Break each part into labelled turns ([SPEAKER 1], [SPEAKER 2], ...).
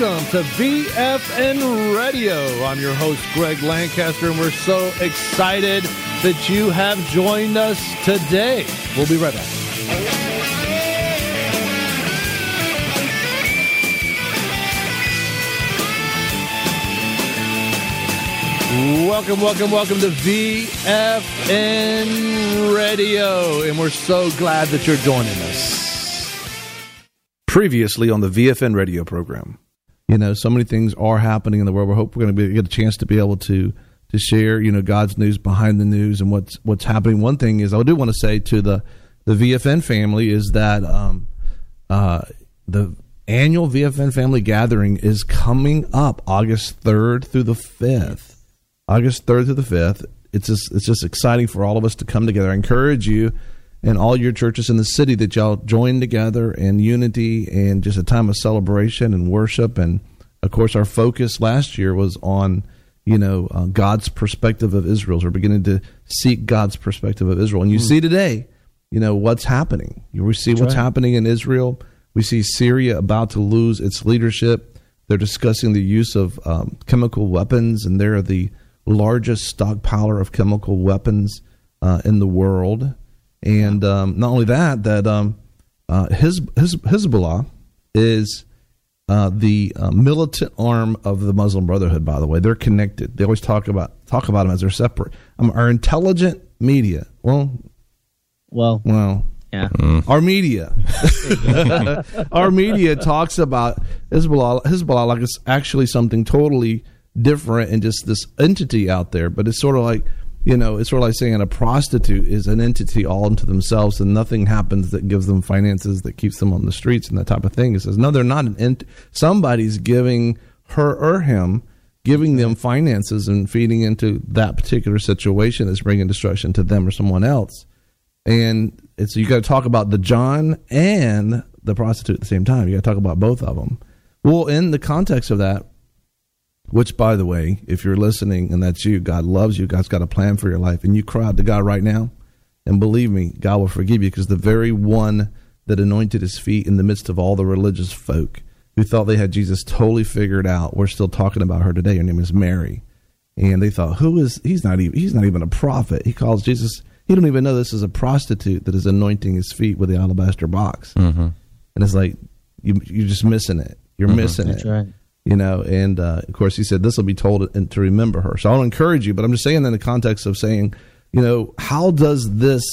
[SPEAKER 1] Welcome to VFN Radio. I'm your host, Greg Lancaster, and we're so excited that you have joined us today. We'll be right back. Welcome to VFN Radio, and we're so glad that you're joining us. Previously on the VFN Radio program, you know, so many things are happening in the world. We hope we're going to get a chance to be able to share, you know, God's news behind the news and what's happening. One thing is, I do want to say to the VFN family is that the annual VFN family gathering is coming up August 3rd through the 5th. August 3rd through the 5th. It's just exciting for all of us to come together. I encourage you and all your churches in the city that y'all join together in unity and just a time of celebration and worship. And, of course, our focus last year was on, you know, God's perspective of Israel. So we're beginning to seek God's perspective of Israel. And you see today, you know, what's happening. We see what's happening in Israel. We see Syria about to lose its leadership. They're discussing the use of chemical weapons, and they're the largest stockpiler of chemical weapons in the world. And not only that Hezbollah is the militant arm of the Muslim Brotherhood. By the way, they're connected. They always talk about them as they're separate. Our intelligent media, yeah. Our media, our media talks about Hezbollah like it's actually something totally different and just this entity out there. But it's sort of like, you know, it's sort of like saying a prostitute is an entity all unto themselves, and nothing happens that gives them finances that keeps them on the streets and that type of thing. It says, no, they're not an entity. Somebody's giving her or him, giving them finances and feeding into that particular situation that's bringing destruction to them or someone else. And it's, you got to talk about the John and the prostitute at the same time. You got to talk about both of them. Well, in the context of that, which, by the way, if you're listening and that's you, God loves you. God's got a plan for your life. And you cry out to God right now. And believe me, God will forgive you, because the very one that anointed his feet in the midst of all the religious folk who thought they had Jesus totally figured out, we're still talking about her today. Her name is Mary. And they thought, he's not even a prophet. He calls Jesus, he don't even know this is a prostitute that is anointing his feet with the alabaster box. Mm-hmm. And it's like, you're just missing it. You're missing it. That's right. You know, and of course, he said this will be told and to remember her. So I want to encourage you, but I'm just saying in the context of saying, you know, how does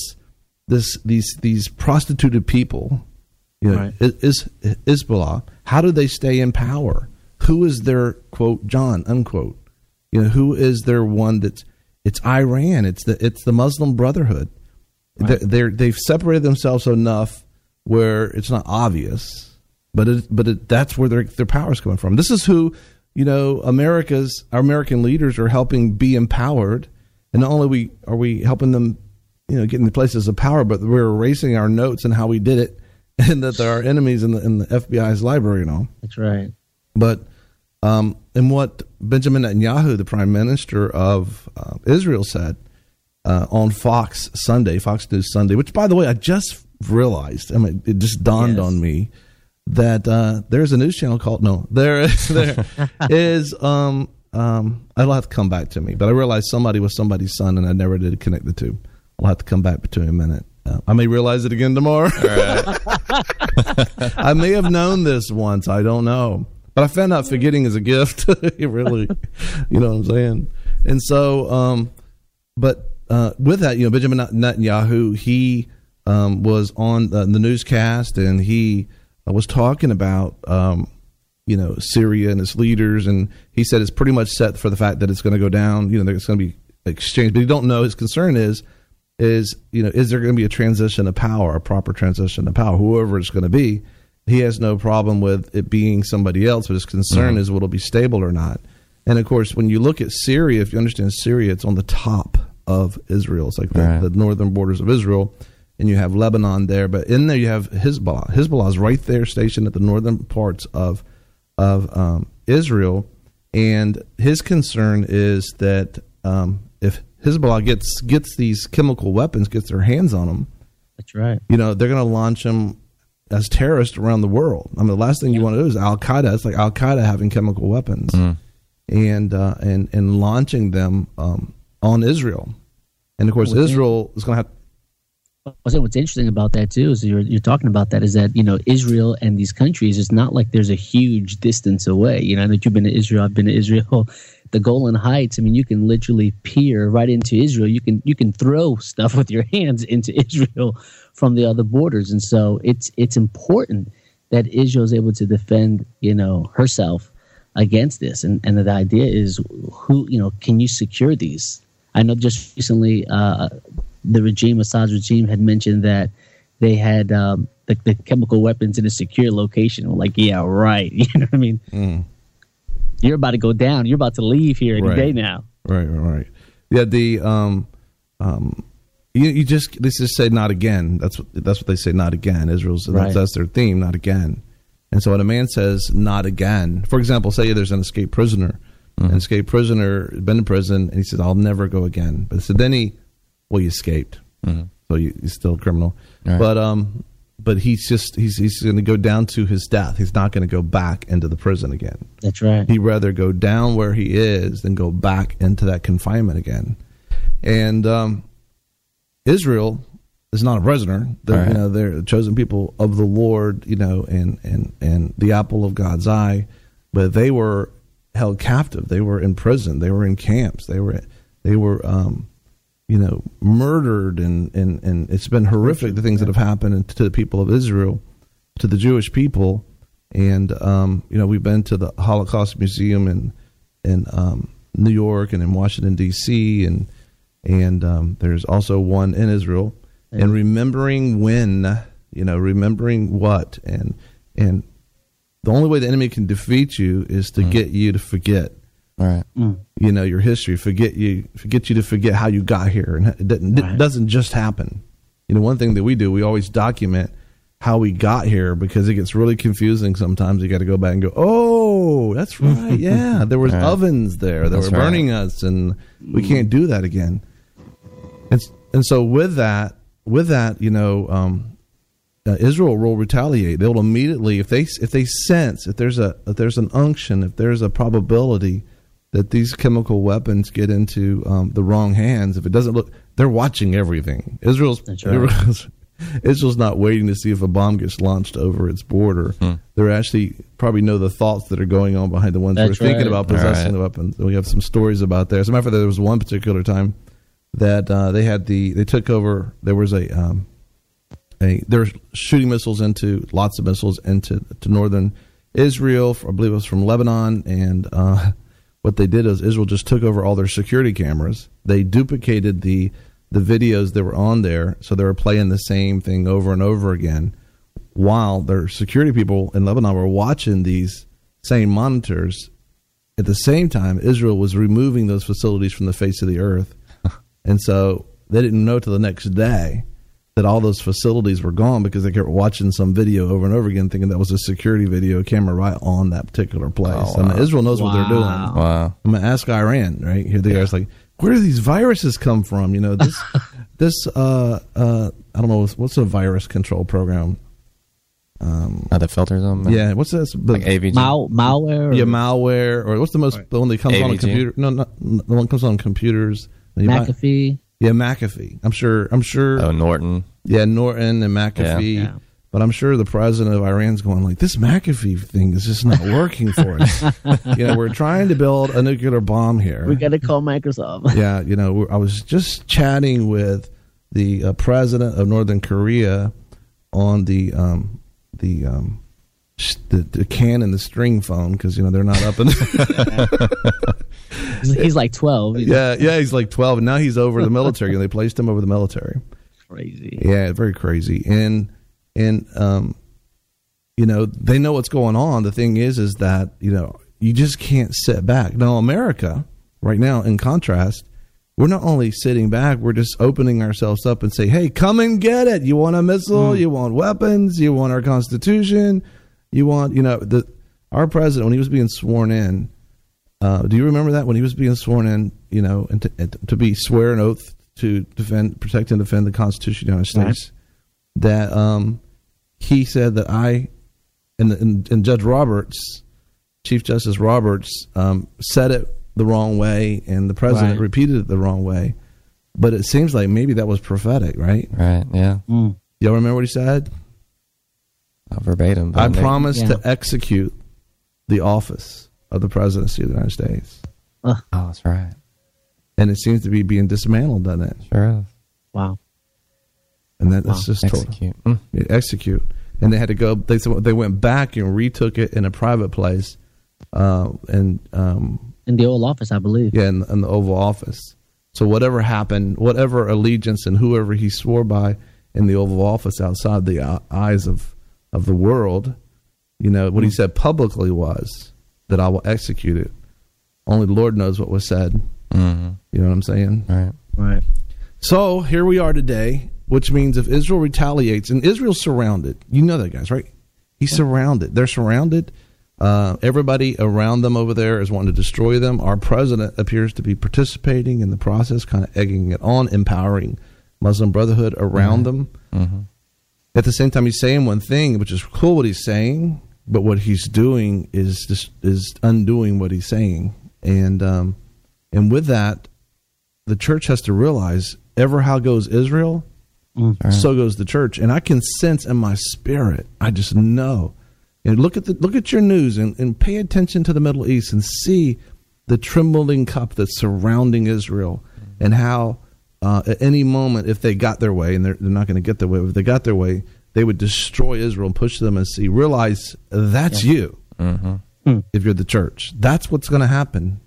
[SPEAKER 1] these prostituted people, you know, is Hezbollah, how do they stay in power? Who is their quote John unquote? You know, who is their one that's? It's Iran. It's the Muslim Brotherhood. Right. They've separated themselves enough where it's not obvious. But that's where their power is coming from. This is who, you know, our American leaders are helping be empowered. And not only are we helping them, you know, get into places of power, but we're erasing our notes and how we did it, and that there are enemies in the FBI's library and all.
[SPEAKER 2] That's right.
[SPEAKER 1] But and what Benjamin Netanyahu, the prime minister of Israel, said on Fox News Sunday, which, by the way, I just realized, I mean, it just dawned on me, that there's a news channel called there is I'll have to come back to me, but I realized somebody was somebody's son, and I never did connect the two. I'll have to come back to in a minute. I may realize it again tomorrow. All right. I may have known this once. I don't know, but I found out forgetting is a gift. Really, you know what I'm saying? And so, with that, you know, Benjamin Netanyahu, he was on the newscast, and he was talking about, you know, Syria and its leaders, and he said it's pretty much set for the fact that it's going to go down. You know, there's going to be exchange, but you don't know. His concern is, you know, is there going to be a transition of power, a proper transition of power, whoever it's going to be. He has no problem with it being somebody else, but his concern is will it be stable or not. And of course, when you look at Syria, if you understand Syria, it's on the top of Israel. It's like the northern borders of Israel. And you have Lebanon there, but in there you have Hezbollah. Hezbollah is right there, stationed at the northern parts of Israel, and his concern is that if Hezbollah gets these chemical weapons, gets their hands on them,
[SPEAKER 2] that's right.
[SPEAKER 1] You know, they're going to launch them as terrorists around the world. I mean, the last thing you want to do is Al Qaeda. It's like Al Qaeda having chemical weapons and launching them on Israel. And of course, Israel is going to have.
[SPEAKER 2] What's interesting about that too is you're talking about that is that Israel and these countries, it's not like there's a huge distance away. That you've been to Israel, I've been to Israel. The Golan Heights, I mean, you can literally peer right into Israel. You can throw stuff with your hands into Israel from the other borders, and so it's important that Israel is able to defend herself against this. And the idea is can you secure these? I know just recently the regime, Assad's regime, had mentioned that they had the chemical weapons in a secure location. Like, yeah, right. You know what I mean? Mm. You're about to go down. You're about to leave here any day now.
[SPEAKER 1] Right. Yeah, you just say not again. That's what they say, not again. Israel's that's their theme, not again. And so when a man says not again, for example, say there's an escaped prisoner, an escaped prisoner been in prison, and he says, I'll never go again. But so then he escaped, so he's still a criminal. Right. But he's going to go down to his death. He's not going to go back into the prison again.
[SPEAKER 2] That's right.
[SPEAKER 1] He'd rather go down where he is than go back into that confinement again. And Israel is not a prisoner. They're, they're the chosen people of the Lord, and the apple of God's eye. But they were held captive. They were in prison. They were in camps. They were murdered, and it's been horrific, the things that have happened to the people of Israel, to the Jewish people. And, we've been to the Holocaust Museum in New York and in Washington, D.C., and there's also one in Israel. Yeah. And remembering when, remembering what, and the only way the enemy can defeat you is to get you to forget.
[SPEAKER 3] All right.
[SPEAKER 1] Your history, forget you to forget how you got here. And it doesn't just happen. One thing that we do, we always document how we got here, because it gets really confusing sometimes. You got to go back and go, oh, that's right. Yeah, there was ovens there that were burning us, and we can't do that again. And so with that, Israel will retaliate. They'll immediately, if they sense, if there's an unction, if there's a probability that these chemical weapons get into the wrong hands, if it doesn't look, they're watching everything. Israel's not waiting to see if a bomb gets launched over its border. They're actually probably know the thoughts that are going on behind the ones who are thinking about possessing the weapons. And we have some stories about that. As a matter of fact, there was one particular time that they took over. There was they were shooting missiles lots of missiles into northern Israel. I believe it was from Lebanon, and what they did is Israel just took over all their security cameras. They duplicated the videos that were on there, so they were playing the same thing over and over again, while their security people in Lebanon were watching these same monitors. At the same time, Israel was removing those facilities from the face of the earth. And so they didn't know till the next day that all those facilities were gone, because they kept watching some video over and over again, thinking that was a security video camera right on that particular place. Oh, wow. I mean, Israel knows what they're doing.
[SPEAKER 3] Wow.
[SPEAKER 1] I'm going to ask Iran, right? Here they are. It's like, where do these viruses come from? This I don't know, what's a virus control program?
[SPEAKER 3] That filters them?
[SPEAKER 1] Yeah, what's this?
[SPEAKER 3] Like AVG?
[SPEAKER 2] Malware?
[SPEAKER 1] Yeah, malware. Or what's the one that comes
[SPEAKER 3] AVG?
[SPEAKER 1] on a computer? No, not the one that comes on computers.
[SPEAKER 2] McAfee.
[SPEAKER 1] Yeah, McAfee. I'm sure.
[SPEAKER 3] Oh, Norton.
[SPEAKER 1] Yeah, Norton and McAfee. Yeah. But I'm sure the president of Iran's going like, this McAfee thing is just not working for us. We're trying to build a nuclear bomb here.
[SPEAKER 2] We got to call Microsoft.
[SPEAKER 1] Yeah, I was just chatting with the president of Northern Korea on the can and the string phone, because they're not up in.
[SPEAKER 2] He's like 12.
[SPEAKER 1] Yeah, he's like 12, and now he's over the military. They placed him over the military.
[SPEAKER 2] Crazy.
[SPEAKER 1] Yeah, very crazy. And they know what's going on. The thing is that you just can't sit back. Now, America right now, in contrast, we're not only sitting back, we're just opening ourselves up and say, hey, come and get it. You want a missile? You want weapons? You want our Constitution? You want, our president, when he was being sworn in, do you remember that when he was being sworn in, and to be swear an oath to protect and defend the Constitution of the United States, that he said that and Judge Roberts, Chief Justice Roberts, said it the wrong way, and the president repeated it the wrong way. But it seems like maybe that was prophetic, right?
[SPEAKER 3] Right, yeah.
[SPEAKER 1] Y'all remember what he said?
[SPEAKER 3] Not verbatim.
[SPEAKER 1] I promise to execute the office of the presidency of the United States.
[SPEAKER 3] Oh, that's right.
[SPEAKER 1] And it seems to be being dismantled, doesn't it?
[SPEAKER 3] Sure is.
[SPEAKER 2] Wow.
[SPEAKER 1] And that's just
[SPEAKER 3] execute.
[SPEAKER 1] Execute. And they had to go. They went back and retook it in a private place, in
[SPEAKER 2] the Oval Office, I believe.
[SPEAKER 1] Yeah, in the Oval Office. So whatever happened, whatever allegiance and whoever he swore by in the Oval Office outside the eyes of the world, what he said publicly was that I will execute it. Only the Lord knows what was said.
[SPEAKER 3] Mm-hmm.
[SPEAKER 1] You know what I'm saying?
[SPEAKER 2] Right.
[SPEAKER 1] So here we are today, which means if Israel retaliates, and Israel's surrounded, you know that, guys, right? He's surrounded. They're surrounded. Everybody around them over there is wanting to destroy them. Our president appears to be participating in the process, kind of egging it on, empowering Muslim Brotherhood around them.
[SPEAKER 3] Mm-hmm.
[SPEAKER 1] At the same time, he's saying one thing, which is cool what he's saying, but what he's doing is undoing what he's saying. And with that, the church has to realize, ever how goes Israel, so goes the church. And I can sense in my spirit, I just know. And look at your news and pay attention to the Middle East and see the trembling cup that's surrounding Israel, and how at any moment, if they got their way, and they're not going to get their way, but if they got their way, they would destroy Israel and push them and see. Realize that's you.
[SPEAKER 3] Mm-hmm.
[SPEAKER 1] If you're the church, that's what's going to happen.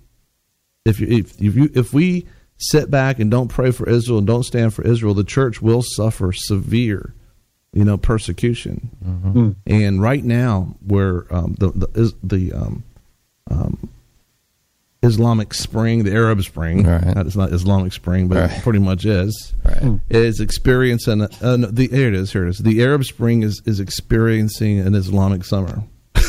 [SPEAKER 1] If we sit back and don't pray for Israel and don't stand for Israel, the church will suffer severe, persecution.
[SPEAKER 3] Mm-hmm.
[SPEAKER 1] And right now, where the Islamic Spring, the Arab Spring, it's not Islamic Spring, but it pretty much is experiencing here it is. The Arab Spring is experiencing an Islamic summer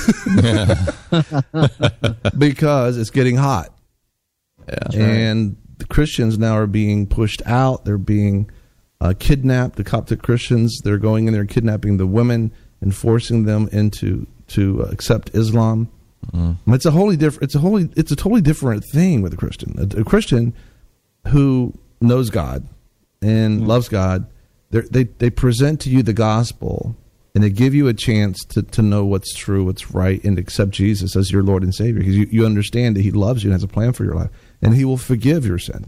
[SPEAKER 1] because it's getting hot.
[SPEAKER 3] Yeah,
[SPEAKER 1] and the Christians now are being pushed out. They're being kidnapped. The Coptic Christians, they're going in there kidnapping the women and forcing them to accept Islam. Mm-hmm. It's a totally different thing with a Christian. A Christian who knows God and loves God, they present to you the gospel, and they give you a chance to know what's true, what's right, and accept Jesus as your Lord and Savior, because you understand that He loves you and has a plan for your life, and He will forgive your sin.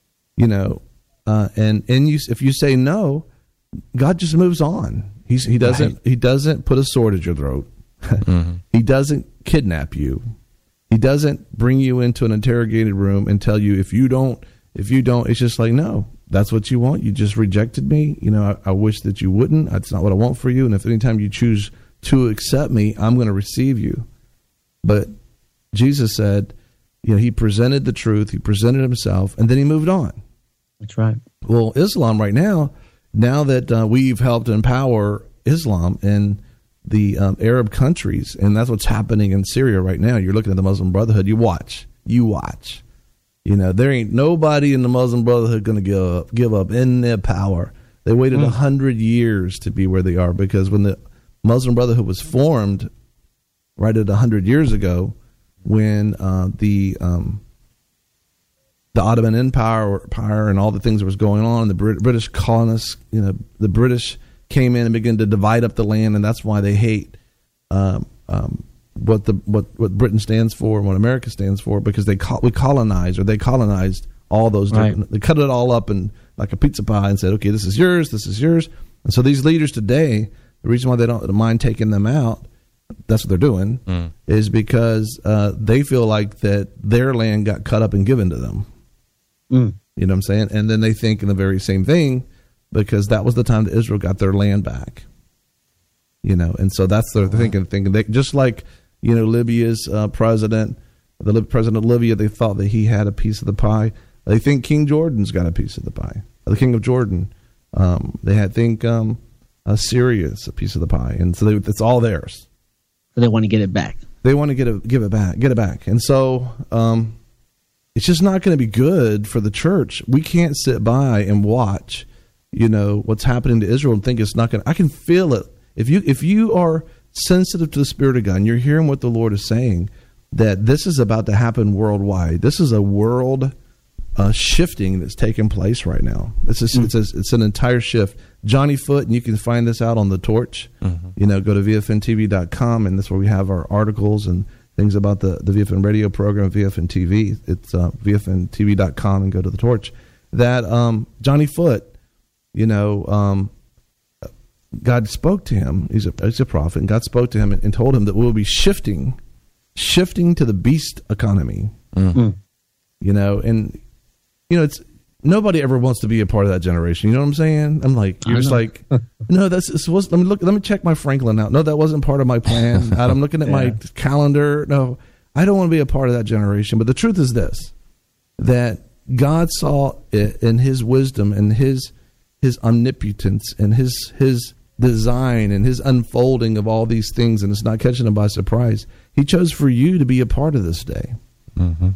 [SPEAKER 1] If you say no, God just moves on. He doesn't put a sword at your throat. Mm-hmm. He doesn't kidnap you. He doesn't bring you into an interrogated room and tell you if you don't. It's just like, no, that's what you want. You just rejected me. I wish that you wouldn't. That's not what I want for you. And if anytime you choose to accept me, I'm going to receive you. But Jesus said, He presented the truth. He presented Himself, and then He moved on.
[SPEAKER 2] That's right.
[SPEAKER 1] Well, Islam right now that we've helped empower Islam in the Arab countries, and that's what's happening in Syria right now. You're looking at the Muslim Brotherhood. You watch. There ain't nobody in the Muslim Brotherhood going to give up in their power. They waited 100 years to be where they are, because when the Muslim Brotherhood was formed, right at 100 years ago, when the Ottoman Empire and all the things that was going on, the British colonists, the British came in and began to divide up the land, and that's why they hate what Britain stands for and what America stands for, because they colonized all those different, they cut it all up in like a pizza pie and said, okay, this is yours, and so these leaders today, the reason why they don't mind taking them out, that's what they're doing, is because they feel like that their land got cut up and given to them. You know what I'm saying? And then they think in the very same thing, because that was the time that Israel got their land back. And so that's their thinking. They, just like, Libya's president, the president of Libya, they thought that he had a piece of the pie. They think King Jordan's got a piece of the pie. The king of Jordan, they think Syria's a piece of the pie, and so it's all theirs.
[SPEAKER 2] So they want to get it back.
[SPEAKER 1] They want to get it back, and so it's just not going to be good for the church. We can't sit by and watch, what's happening to Israel and think it's not going to. I can feel it if you are sensitive to the Spirit of God and you're hearing what the Lord is saying, that this is about to happen worldwide. This is a world shifting that's taking place right now. It's an entire shift. Johnny Foote, and you can find this out on The Torch. Mm-hmm. Go to VFNTV.com, and that's where we have our articles and things about the VFN radio program, VFN TV. It's VFNTV.com, and go to The Torch. That Johnny Foote, God spoke to him. He's a prophet, and God spoke to him and told him that we'll be shifting to the beast economy. Mm-hmm. It's nobody ever wants to be a part of that generation. You know what I'm saying? I'm like, you're just like, no, let me check my Franklin out. No, that wasn't part of my plan. I'm looking at my calendar. No, I don't want to be a part of that generation. But the truth is this, that God saw it in his wisdom and his omnipotence and his design and his unfolding of all these things, and it's not catching him by surprise. He chose for you to be a part of this day. Mm-hmm.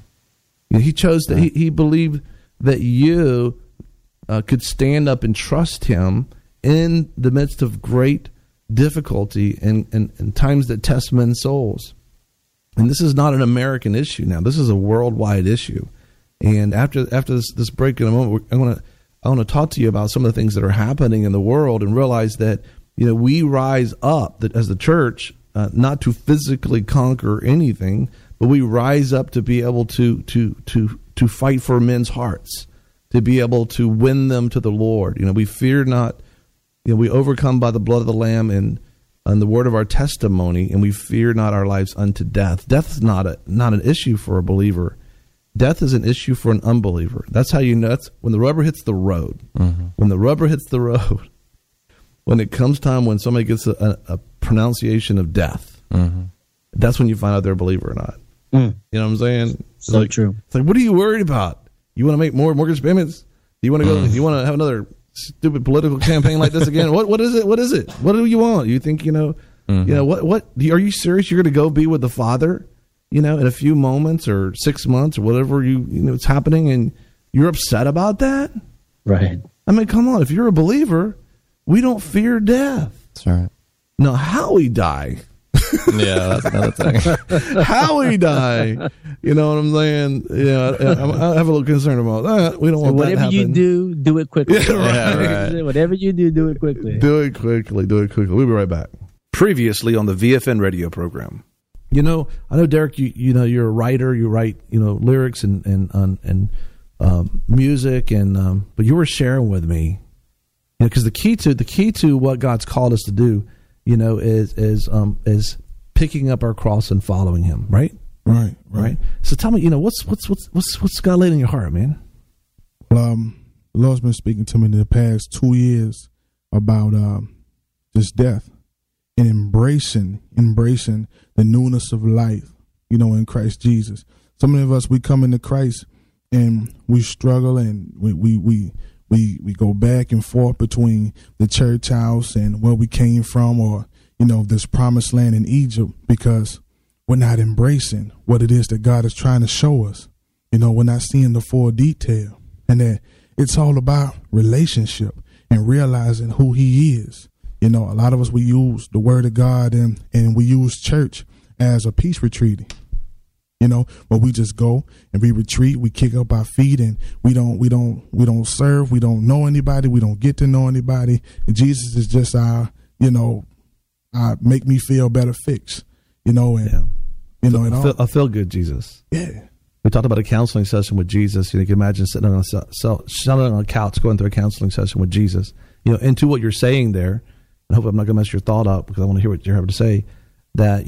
[SPEAKER 1] He chose that he believed that you could stand up and trust him in the midst of great difficulty and times that test men's souls. And this is not an American issue now. This is a worldwide issue. And after this break in a moment, I want to talk to you about some of the things that are happening in the world, and realize that we rise up as the church, not to physically conquer anything, but we rise up to be able to fight for men's hearts, to be able to win them to the Lord. We fear not. We overcome by the blood of the Lamb and the word of our testimony, and we fear not our lives unto death. Death is not an issue for a believer. Death is an issue for an unbeliever. That's how you know. That's when the rubber hits the road. Mm-hmm. When the rubber hits the road, when it comes time when somebody gets a pronunciation of death, mm-hmm. that's when you find out they're a believer or not. Mm. You know what I'm saying?
[SPEAKER 2] So true.
[SPEAKER 1] It's like, what are you worried about? You want to make more mortgage payments? Do you want to go? You want to have another stupid political campaign like this again? What is it? What is it? What do you want? You think mm-hmm. What? Are you serious? You're going to go be with the Father? In a few moments or 6 months or whatever it's happening, and you're upset about that?
[SPEAKER 2] Right.
[SPEAKER 1] I mean, come on. If you're a believer, we don't fear death.
[SPEAKER 3] That's right.
[SPEAKER 1] Now, how we die.
[SPEAKER 3] Yeah, that's another thing.
[SPEAKER 1] How we die. You know what I'm saying? Yeah, I have a little concern about that. We don't want that to happen.
[SPEAKER 2] Whatever you do it quickly.
[SPEAKER 1] Yeah, right.
[SPEAKER 2] Whatever you do it quickly.
[SPEAKER 1] Do it quickly. We'll be right back. Previously on the VFN radio program. I know, Derek, you're a writer. You write, lyrics and music, but you were sharing with me, because the key to what God's called us to do, is picking up our cross and following Him, right? Right. So tell me, what's God laid in your heart, man?
[SPEAKER 4] Well, the Lord's been speaking to me in the past 2 years about just death. And embracing the newness of life, in Christ Jesus. So many of us, we come into Christ and we struggle, and we go back and forth between the church house and where we came from, or this promised land in Egypt, because we're not embracing what it is that God is trying to show us. We're not seeing the full detail, and that it's all about relationship and realizing who He is. A lot of us, we use the word of God and we use church as a peace retreat, where we just go and we retreat, we kick up our feet, and we don't serve, we don't know anybody, we don't get to know anybody. And Jesus is just our make me feel better fix,
[SPEAKER 1] I feel good Jesus.
[SPEAKER 4] Yeah.
[SPEAKER 1] We talked about a counseling session with Jesus. You can imagine sitting on a couch going through a counseling session with Jesus. Into what you're saying there. I hope I'm not going to mess your thought up, because I want to hear what you're having to say, that,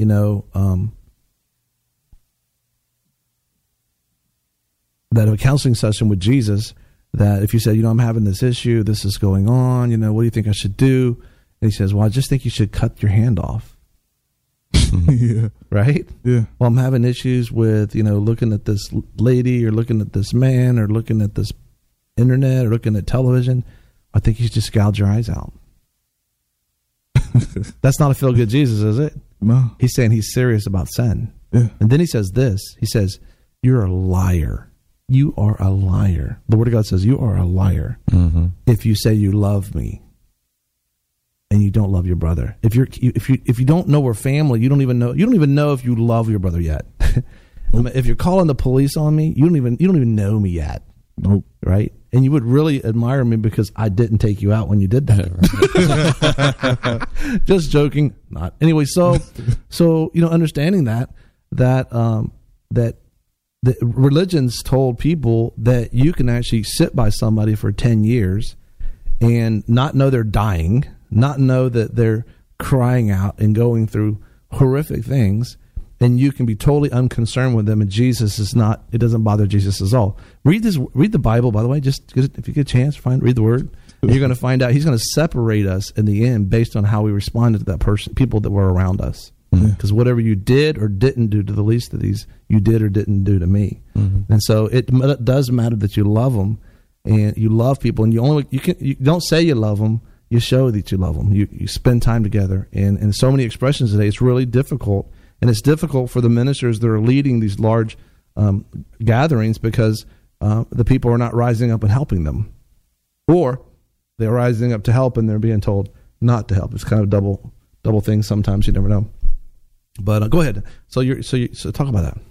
[SPEAKER 1] that a counseling session with Jesus, that if you said, I'm having this issue, this is going on, what do you think I should do? And He says, well, I just think you should cut your hand off.
[SPEAKER 4] Yeah.
[SPEAKER 1] Right?
[SPEAKER 4] Yeah.
[SPEAKER 1] Well, I'm having issues with, looking at this lady, or looking at this man, or looking at this internet, or looking at television. I think you should just gouge your eyes out. That's not a feel-good Jesus, is it?
[SPEAKER 4] No.
[SPEAKER 1] He's saying He's serious about sin.
[SPEAKER 4] Yeah.
[SPEAKER 1] And then He says this. He says, you're a liar. You are a liar. The Word of God says you are a liar if you say you love me. and you don't love your brother. If you don't know we're family, you don't even know if you love your brother yet. If you're calling the police on me, you don't even know me yet.
[SPEAKER 4] Nope.
[SPEAKER 1] Right? And you would really admire me because I didn't take you out when you did that. Just joking. Not anyway. So understanding that the religions told people that you can actually sit by somebody for 10 years and not know they're dying, not know that they're crying out and going through horrific things, and you can be totally unconcerned with them, and Jesus is not, it doesn't bother Jesus at all. Read the Bible, by the way, just if you get a chance, read the Word. You're going to find out he's going to separate us in the end based on how we responded to that person, people that were around us. Because whatever you did or didn't do to the least of these, you did or didn't do to me. Mm-hmm. And so it does matter that you love them and you love people, and you don't say you love them, you show that you love them. You spend time together, and so many expressions today. It's really difficult. And it's difficult for the ministers that are leading these large gatherings because the people are not rising up and helping them. Or they're rising up to help and they're being told not to help. It's kind of double thing sometimes. You never know. But go ahead. So talk about that.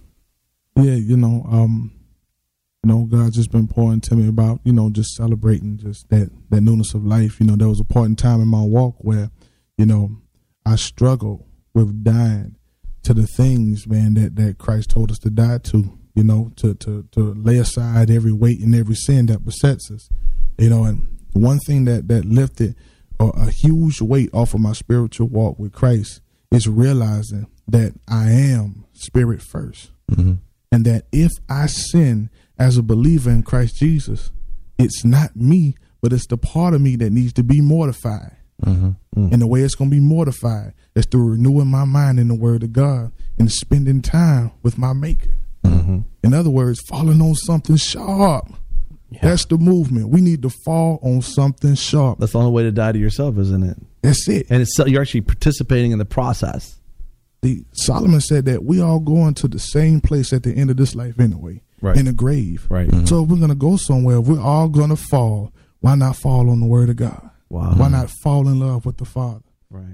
[SPEAKER 4] Yeah, God's just been pouring to me about, just celebrating just that newness of life. There was a point in time in my walk where, I struggled with dying to the things, man, that Christ told us to die to, to lay aside every weight and every sin that besets us, and one thing that lifted a huge weight off of my spiritual walk with Christ is realizing that I am spirit first, mm-hmm. and that if I sin as a believer in Christ Jesus, it's not me, but it's the part of me that needs to be mortified. Mm-hmm. Mm-hmm. And the way it's going to be mortified is through renewing my mind in the Word of God and spending time with my Maker. Mm-hmm. In other words, falling on something sharp. Yeah. That's the movement. We need to fall on something sharp.
[SPEAKER 1] That's the only way to die to yourself, isn't it?
[SPEAKER 4] That's it.
[SPEAKER 1] And you're actually participating in the process.
[SPEAKER 4] Solomon said that we all going to the same place at the end of this life anyway, right. In the grave.
[SPEAKER 1] Right. Mm-hmm.
[SPEAKER 4] So if we're going to go somewhere, we're all going to fall. Why not fall on the Word of God?
[SPEAKER 1] Wow.
[SPEAKER 4] Why not fall in love with the Father?
[SPEAKER 1] Right.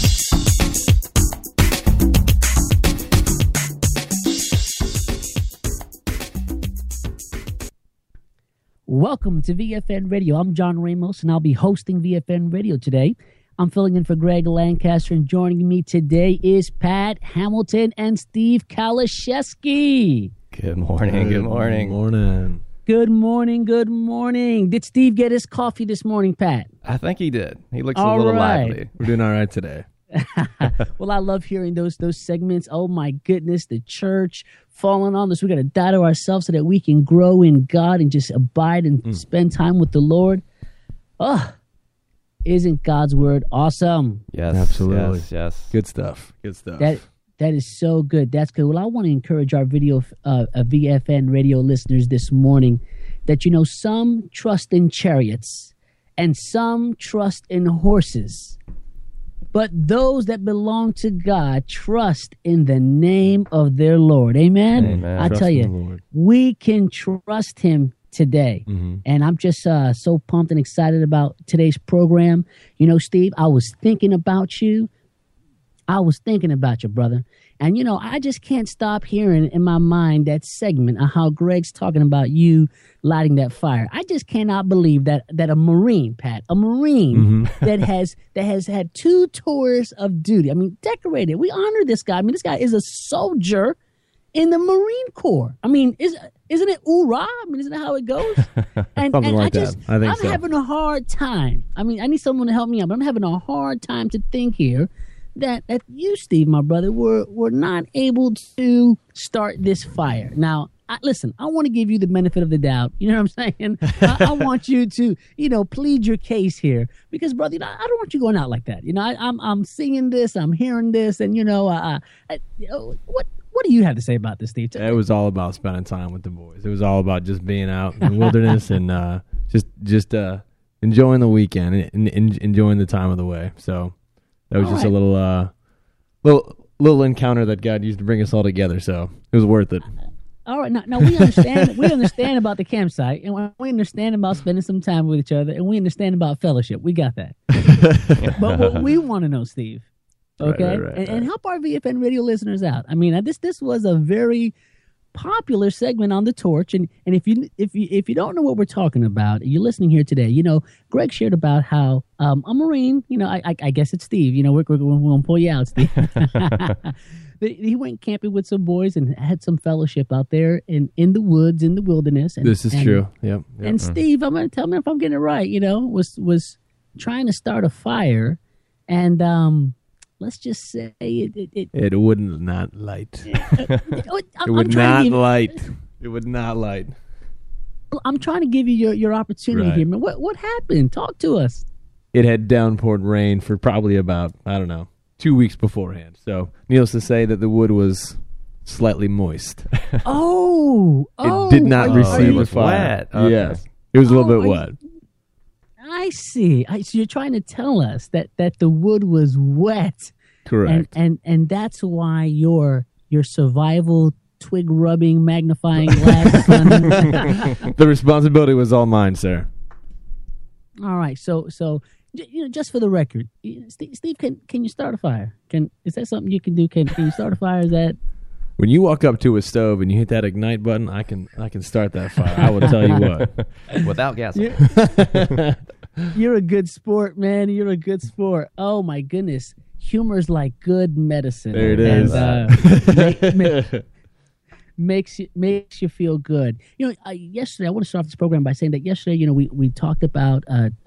[SPEAKER 2] Welcome to VFN Radio. I'm John Ramos, and I'll be hosting VFN Radio today. I'm filling in for Greg Lancaster, and joining me today is Pat Hamilton and Steve Kaliszewski.
[SPEAKER 3] Good morning. Good morning.
[SPEAKER 2] Good morning. Good morning. Did Steve get his coffee this morning, Pat?
[SPEAKER 3] I think he did. He looks a little lively.
[SPEAKER 5] We're doing all right today.
[SPEAKER 2] Well, I love hearing those segments. Oh, my goodness, the church falling on us. We got to die to ourselves so that we can grow in God and just abide and spend time with the Lord. Oh, isn't God's word awesome?
[SPEAKER 3] Yes,
[SPEAKER 5] absolutely.
[SPEAKER 3] Yes.
[SPEAKER 5] Good stuff.
[SPEAKER 2] That is so good. That's good. Well, I want to encourage our VFN radio listeners this morning that, some trust in chariots and some trust in horses. But those that belong to God trust in the name of their Lord. Amen?
[SPEAKER 3] Amen.
[SPEAKER 2] I tell you, we can trust him today. Mm-hmm. And I'm just so pumped and excited about today's program. Steve, I was thinking about you, brother. And, I just can't stop hearing in my mind that segment of how Greg's talking about you lighting that fire. I just cannot believe that a Marine, Pat, mm-hmm. that has had 2 tours of duty. I mean, decorated. We honor this guy. I mean, this guy is a soldier in the Marine Corps. I mean, isn't it hoorah? I mean, isn't that how it goes? And
[SPEAKER 5] Something like that. I think
[SPEAKER 2] I'm having a hard time. I mean, I need someone to help me out, but I'm having a hard time to think here that you, Steve, my brother, were not able to start this fire. Now, listen, I want to give you the benefit of the doubt. You know what I'm saying? I want you to, plead your case here because, brother, I don't want you going out like that. I'm singing this, I'm hearing this, and what do you have to say about this, Steve?
[SPEAKER 5] It was all about spending time with the boys. It was all about just being out in the wilderness and just enjoying the weekend and enjoying the time of the way. So. That was a little encounter that God used to bring us all together, so it was worth it.
[SPEAKER 2] All right, now we understand. We understand about the campsite, and we understand about spending some time with each other, and we understand about fellowship. We got that. But what we want to know, Steve, okay,
[SPEAKER 5] Right.
[SPEAKER 2] And help our VFN radio listeners out. I mean, this was a very popular segment on the Torch, and if you don't know what we're talking about, you're listening here today. You know, Greg shared about how a Marine. You know, I guess it's Steve. You know, we're gonna pull you out, Steve. He went camping with some boys and had some fellowship out there in the woods, in the wilderness. And,
[SPEAKER 5] This is true. Yep.
[SPEAKER 2] And Steve, I'm going to tell me if I'm getting it right. You know, was trying to start a fire, and let's just say
[SPEAKER 5] it would not light.
[SPEAKER 2] It
[SPEAKER 5] would not light. It would not light.
[SPEAKER 2] I'm trying to give you your opportunity
[SPEAKER 5] Right.
[SPEAKER 2] here, man. What happened? Talk to us.
[SPEAKER 5] It had downpoured rain for probably about, I don't know, 2 weeks beforehand. So, needless to say that the wood was slightly moist.
[SPEAKER 2] It
[SPEAKER 5] It did not receive
[SPEAKER 3] it
[SPEAKER 5] the
[SPEAKER 3] was
[SPEAKER 5] fire.
[SPEAKER 3] wet. Okay.
[SPEAKER 5] Yes. It was a little bit
[SPEAKER 2] are
[SPEAKER 5] wet.
[SPEAKER 2] I see. So you're trying to tell us that the wood was wet,
[SPEAKER 5] Correct.
[SPEAKER 2] and that's why your survival twig rubbing magnifying glass.
[SPEAKER 5] The responsibility was all mine, sir.
[SPEAKER 2] All right. So you know, just for the record, Steve, can you start a fire? Is that something you can do? Can you start a fire? Is that
[SPEAKER 5] When you walk up to a stove and you hit that ignite button, I can start that fire. I will tell you what.
[SPEAKER 3] Without gasoline.
[SPEAKER 2] You're a good sport, man. You're a good sport. Oh my goodness, humor's like good medicine.
[SPEAKER 5] There it is.
[SPEAKER 2] Makes you feel good. You know, yesterday I want to start off this program by saying that yesterday, you know, we talked about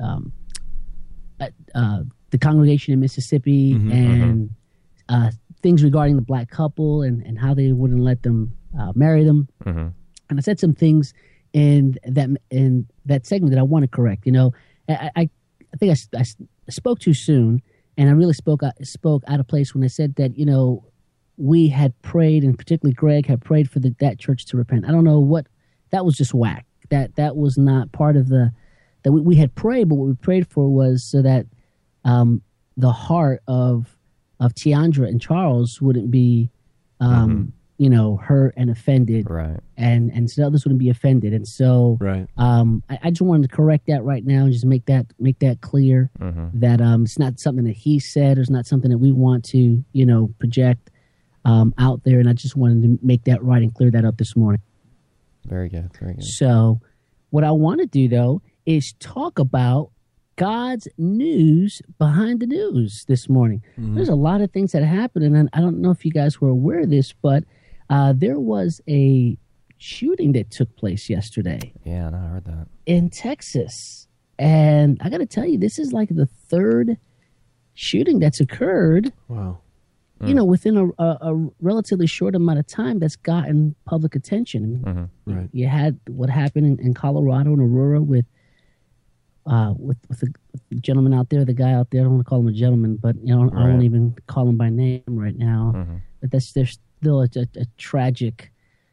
[SPEAKER 2] the congregation in Mississippi and things regarding the black couple and how they wouldn't let them marry them.
[SPEAKER 3] Mm-hmm.
[SPEAKER 2] And I said some things in that segment that I want to correct. You know, I think I spoke too soon, and I really spoke out of place when I said that, you know, we had prayed, and particularly Greg had prayed for that church to repent. I don't know what, that was just whack. That was not part of that we had prayed, but what we prayed for was so that the heart of Tiandra and Charles wouldn't be you know, hurt and offended,
[SPEAKER 3] Right.
[SPEAKER 2] and so others wouldn't be offended, and so
[SPEAKER 5] Right.
[SPEAKER 2] I just wanted to correct that right now and just make that clear that it's not something that he said, or it's not something that we want to, you know, project out there, and I just wanted to make that right and clear that up this morning.
[SPEAKER 3] Very good. Very good.
[SPEAKER 2] So what I want to do though is talk about God's news behind the news this morning. There's a lot of things that happened, and I don't know if you guys were aware of this, but there was a shooting that took place yesterday
[SPEAKER 3] Yeah, no, I heard that.
[SPEAKER 2] in Texas. And I got to tell you, this is like the third shooting that's occurred,
[SPEAKER 5] Wow.
[SPEAKER 2] you know, within a relatively short amount of time that's gotten public attention. I mean,
[SPEAKER 5] Right.
[SPEAKER 2] you had what happened in Colorado and Aurora with the gentleman out there, the guy out there. I don't want to call him a gentleman, but you know, I won't even call him by name right now. But there's still a tragic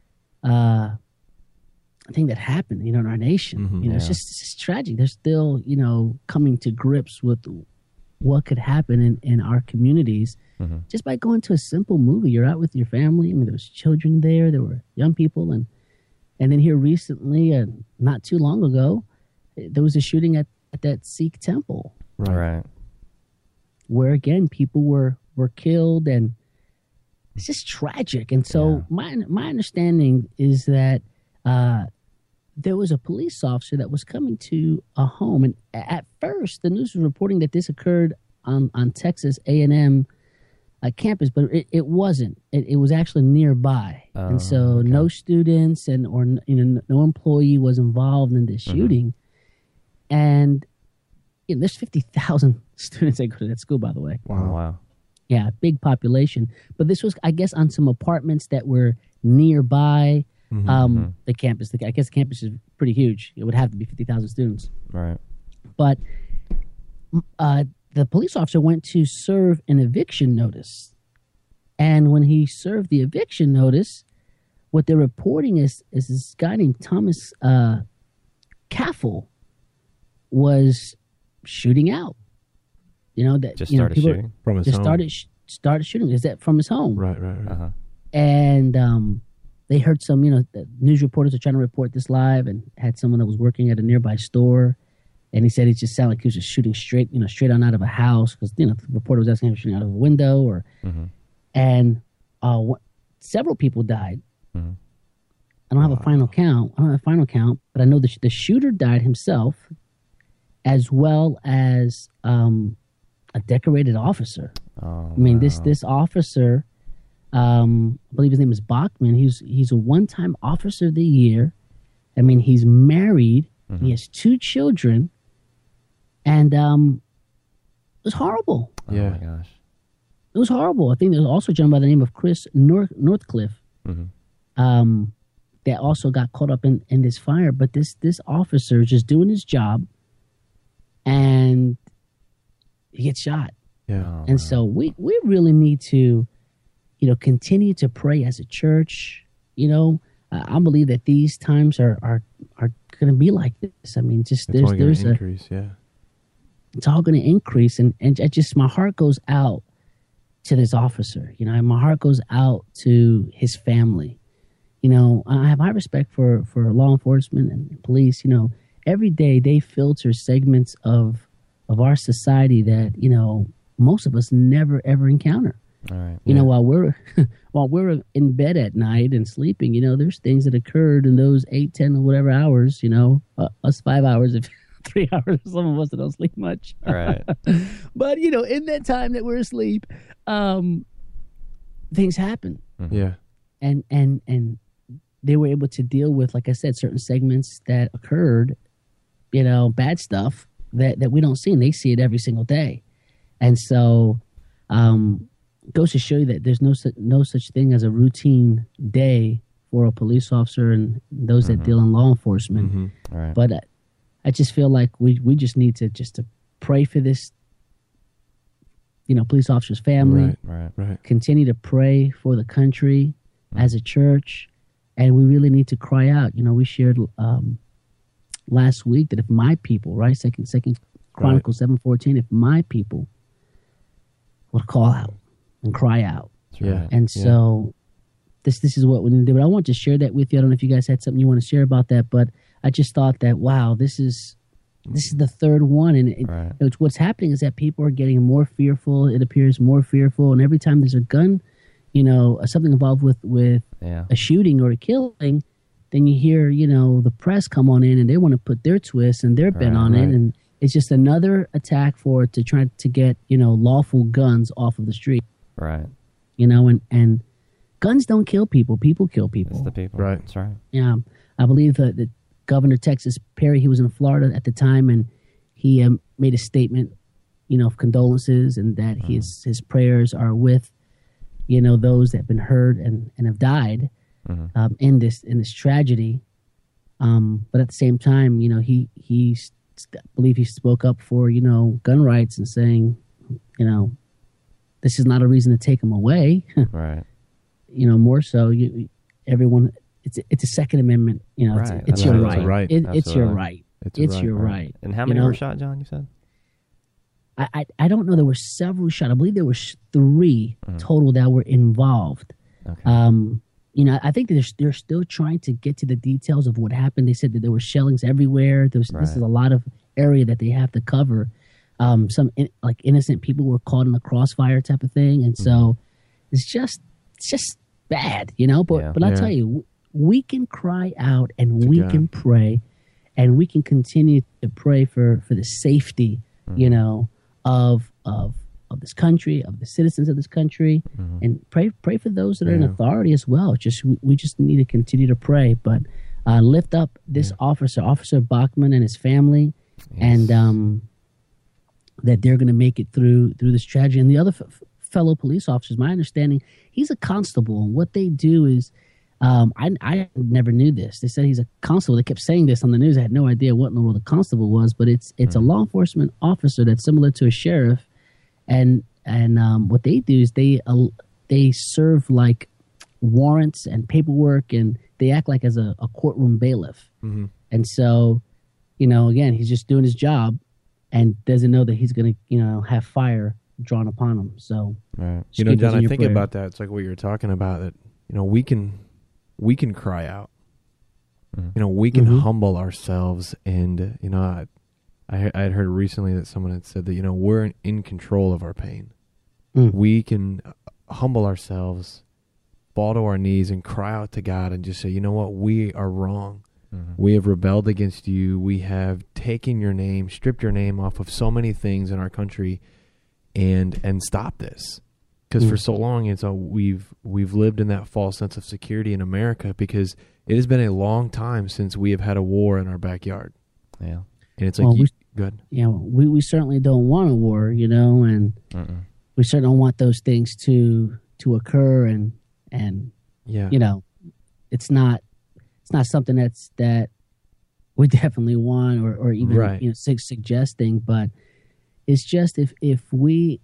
[SPEAKER 2] thing that happened, you know, in our nation. You know, it's just tragic. They're still, you know, coming to grips with what could happen in our communities just by going to a simple movie. You're out with your family. I mean, there was children there, there were young people, and then here recently, not too long ago, there was a shooting at that Sikh temple,
[SPEAKER 3] Right.
[SPEAKER 2] where again people were killed, and it's just tragic. And so my understanding is that there was a police officer that was coming to a home, and at first the news was reporting that this occurred on Texas A&M campus, but it wasn't. It was actually nearby, and so no students or you know, no employee was involved in this shooting. And you know, there's 50,000 students that go to that school, by the way.
[SPEAKER 3] Wow. Wow.
[SPEAKER 2] Yeah, big population. But this was, I guess, on some apartments that were nearby the campus. I guess the campus is pretty huge. It would have to be 50,000 students.
[SPEAKER 3] Right.
[SPEAKER 2] But the police officer went to serve an eviction notice. And when he served the eviction notice, what they're reporting is this guy named Thomas Caffel was shooting out. You know, that
[SPEAKER 3] Just
[SPEAKER 2] you know,
[SPEAKER 3] started
[SPEAKER 2] people
[SPEAKER 3] shooting.
[SPEAKER 5] From his
[SPEAKER 2] just
[SPEAKER 5] home.
[SPEAKER 2] started shooting. Is that from his home?
[SPEAKER 5] Right.
[SPEAKER 3] Uh-huh.
[SPEAKER 2] And they heard the news reporters are trying to report this live, and had someone that was working at a nearby store, And he said it just sounded like he was just shooting straight on out of a house because, the reporter was asking him if he was shooting out of a window and several people died.
[SPEAKER 3] Mm-hmm.
[SPEAKER 2] I don't have a final count. But I know the shooter died himself, as well as a decorated officer.
[SPEAKER 3] Oh,
[SPEAKER 2] I mean, this officer, I believe his name is Bachman. He's a one-time Officer of the Year. I mean, he's married.
[SPEAKER 3] Mm-hmm.
[SPEAKER 2] He has 2 children, and it was horrible.
[SPEAKER 3] Oh my gosh.
[SPEAKER 2] It was horrible. I think there was also a gentleman by the name of Chris Northcliffe.
[SPEAKER 3] Mm-hmm.
[SPEAKER 2] That also got caught up in this fire. But this officer is just doing his job, and he gets shot.
[SPEAKER 5] Yeah.
[SPEAKER 3] Oh,
[SPEAKER 2] And so we really need to, continue to pray as a church. I believe that these times are going to be like this. I mean, just
[SPEAKER 5] It's only
[SPEAKER 2] there's
[SPEAKER 5] gonna
[SPEAKER 2] a
[SPEAKER 5] increase, yeah.
[SPEAKER 2] it's all going to increase, and my heart goes out to this officer. And my heart goes out to his family. I have high respect for law enforcement and police. Every day they filter segments of our society that most of us never ever encounter.
[SPEAKER 3] All right.
[SPEAKER 2] While we're in bed at night and sleeping, there's things that occurred in those 8, 10, or whatever hours. Us 5 hours, if 3 hours, some of us that don't sleep much.
[SPEAKER 3] All right.
[SPEAKER 2] But in that time that we're asleep, things happen,
[SPEAKER 5] Yeah.
[SPEAKER 2] and they were able to deal with, like I said, certain segments that occurred, bad stuff that we don't see, and they see it every single day. And so, goes to show you that there's no such thing as a routine day for a police officer and those that deal in law enforcement.
[SPEAKER 5] Mm-hmm.
[SPEAKER 3] All right.
[SPEAKER 2] But I just feel like we just need to pray for this, police officer's family.
[SPEAKER 3] Right.
[SPEAKER 2] Continue to pray for the country as a church, and we really need to cry out. We shared last week that if my people, right, Second Chronicles 7:14, if my people would call out and cry out,
[SPEAKER 5] Yeah.
[SPEAKER 2] and so this is what we need to do. But I want to share that with you. I don't know if you guys had something you want to share about that, but I just thought that wow, this is the third one, and it's what's happening is that people are getting more fearful. It appears more fearful, and every time there's a gun, something involved with a shooting or a killing, then you hear the press come on in and they want to put their twist and their bent on it, and it's just another attack to try to get lawful guns off of the street.
[SPEAKER 3] Right.
[SPEAKER 2] And guns don't kill people. People kill people.
[SPEAKER 3] It's the people.
[SPEAKER 5] Right.
[SPEAKER 3] That's right.
[SPEAKER 2] Yeah, I believe that Governor Texas Perry, he was in Florida at the time, and he made a statement, of condolences, and that his prayers are with, those that have been hurt and have died in this tragedy. But at the same time, I believe he spoke up for gun rights and saying, this is not a reason to take them away.
[SPEAKER 3] Right.
[SPEAKER 2] More so, everyone. It's a Second Amendment.
[SPEAKER 3] Right.
[SPEAKER 2] It's your right.
[SPEAKER 5] Right.
[SPEAKER 2] It's your right. It's your right.
[SPEAKER 3] And how many were shot, John, you said?
[SPEAKER 2] I don't know. There were several shot. I believe there were 3 total that were involved.
[SPEAKER 3] Okay.
[SPEAKER 2] I think that they're still trying to get to the details of what happened. They said that there were shellings everywhere. This is a lot of area that they have to cover. Some innocent people were caught in the crossfire type of thing, and so it's just bad, But I'll tell you, we can cry out and we can pray, and we can continue to pray for the safety, of this country, of the citizens of this country, and pray for those that are in authority as well. We just need to continue to pray, but lift up this Officer Bachman and his family, and that they're going to make it through this tragedy. And the other fellow police officers, my understanding, he's a constable, and what they do is, I never knew this. They said he's a constable. They kept saying this on the news. I had no idea what in the world a constable was, but it's a law enforcement officer that's similar to a sheriff, and what they do is they serve like warrants and paperwork, and they act like as a courtroom bailiff. And so, again, he's just doing his job and doesn't know that he's going to have fire drawn upon him. So,
[SPEAKER 5] right. John, I think about that. It's like what you're talking about, that we can cry out. We can humble ourselves, and I had heard recently that someone had said that, we're in control of our pain.
[SPEAKER 2] Mm.
[SPEAKER 5] We can humble ourselves, fall to our knees, and cry out to God and just say, you know what, we are wrong.
[SPEAKER 3] Mm-hmm.
[SPEAKER 5] We have rebelled against you. We have taken your name, stripped your name off of so many things in our country, and stop this. Because for so long, we've lived in that false sense of security in America, because it has been a long time since we have had a war in our backyard.
[SPEAKER 3] Yeah.
[SPEAKER 5] And it's like, good.
[SPEAKER 2] We certainly don't want a war, and we certainly don't want those things to occur, and it's not something that we definitely want or even suggesting, but it's just if we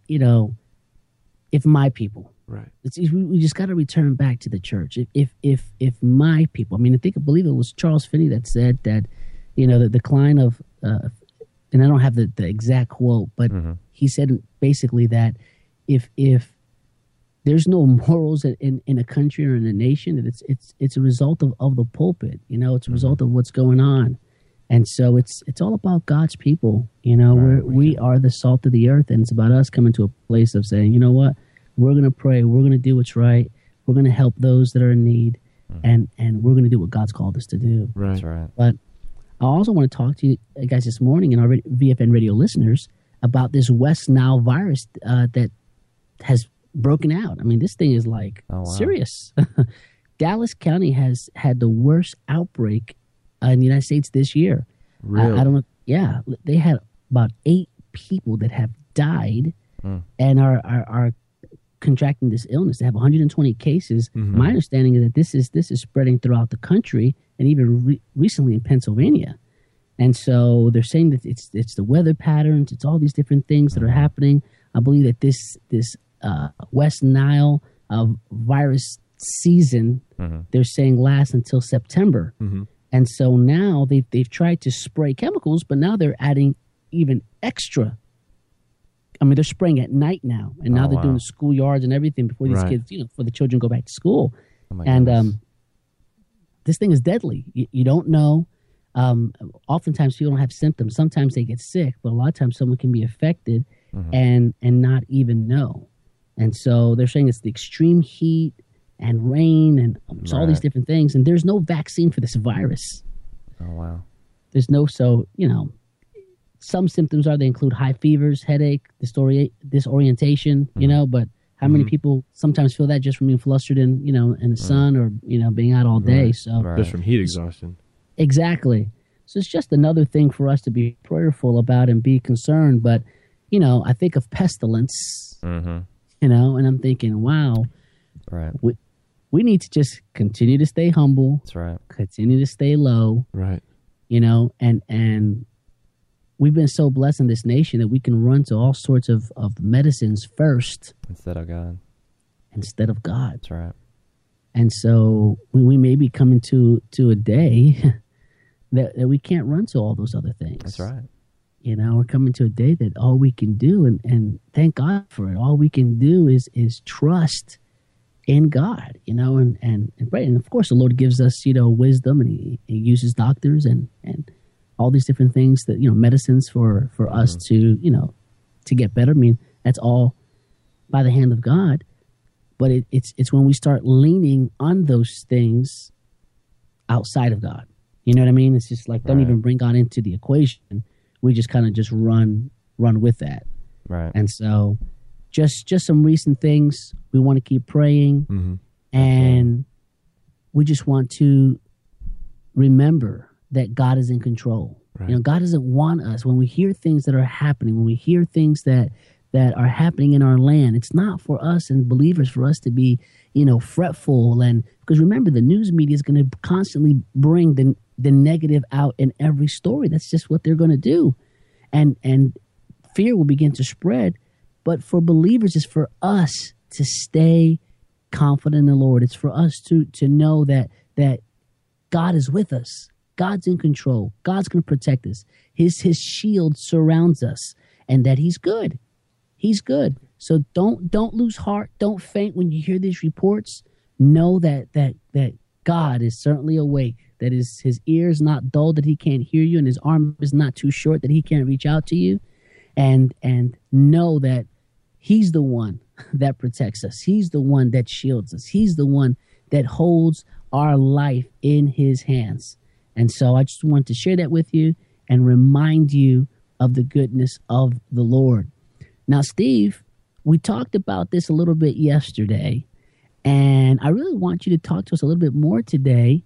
[SPEAKER 2] if my people,
[SPEAKER 5] right,
[SPEAKER 2] we just got to return back to the church. If my people, I believe it was Charles Finney that said that the decline of and I don't have the exact quote, but he said basically that if there's no morals in a country or in a nation, that it's a result of the pulpit. It's a result of what's going on, and so it's all about God's people. We are the salt of the earth, and it's about us coming to a place of saying, you know what, we're going to pray, we're going to do what's right, we're going to help those that are in need, and we're going to do what God's called us to do.
[SPEAKER 5] Right.
[SPEAKER 3] That's right.
[SPEAKER 2] But I also want to talk to you guys this morning and our VFN radio listeners about this West Nile virus that has broken out. This thing is serious. Dallas County has had the worst outbreak in the United States this year.
[SPEAKER 5] Really?
[SPEAKER 2] I don't know. Yeah, they had about 8 people that have died and are contracting this illness. They have 120 cases. My understanding is that this is spreading throughout the country, and even recently in Pennsylvania. And so they're saying that it's the weather patterns, it's all these different things that are happening. I believe that this West Nile virus season, they're saying lasts until September. And so now they've tried to spray chemicals, but now they're adding even extra. They're spraying at night now, and now they're doing the schoolyards and everything before these kids, before the children go back to school. And this thing is deadly. You don't know. Oftentimes people don't have symptoms. Sometimes they get sick, but a lot of times someone can be affected and not even know. And so they're saying it's the extreme heat and rain and all these different things. And there's no vaccine for this virus.
[SPEAKER 3] Oh, wow.
[SPEAKER 2] There's no, some symptoms they include high fevers, headache, disorientation, but how many people sometimes feel that just from being flustered in the sun or, being out all day. So
[SPEAKER 5] just from heat exhaustion.
[SPEAKER 2] Exactly. So it's just another thing for us to be prayerful about and be concerned. But, I think of pestilence, and I'm thinking, wow, we need to just continue to stay humble.
[SPEAKER 3] That's right.
[SPEAKER 2] Continue to stay low.
[SPEAKER 5] Right.
[SPEAKER 2] And we've been so blessed in this nation that we can run to all sorts of medicines first.
[SPEAKER 3] Instead of God.
[SPEAKER 2] That's
[SPEAKER 3] right.
[SPEAKER 2] And so we may be coming to a day that we can't run to all those other things.
[SPEAKER 3] That's right.
[SPEAKER 2] We're coming to a day that all we can do, and thank God for it, all we can do is trust in God, and pray. And of course the Lord gives us, wisdom, and he uses doctors and all these different things that, medicines for us to, to get better. That's all by the hand of God. But it's when we start leaning on those things outside of God. You know what I mean? It's just like, don't even bring God into the equation. We just kind of just run with that.
[SPEAKER 3] Right.
[SPEAKER 2] And so just some recent things we want to keep praying. And we just want to remember that God is in control.
[SPEAKER 5] Right.
[SPEAKER 2] God doesn't want us, when we hear things that are happening, when we hear things that are happening in our land, it's not for us and believers for us to be, fretful. And because remember, the news media is going to constantly bring the negative out in every story. That's just what they're going to do. And fear will begin to spread. But for believers, it's for us to stay confident in the Lord. It's for us to know that God is with us. God's in control. God's going to protect us. His shield surrounds us, and that He's good. He's good. So don't lose heart. Don't faint when you hear these reports. Know that God is certainly awake,
[SPEAKER 6] that his ear is not dull that he can't hear you, and his arm is not too short that he can't reach out to you, and know that he's the one that protects us. He's the one that shields us. He's the one that holds our life in his hands. And so I just want to share that with you and remind you of the goodness of the Lord. Now, Steve, we talked about this a little bit yesterday, and I really want you to talk to us a little bit more today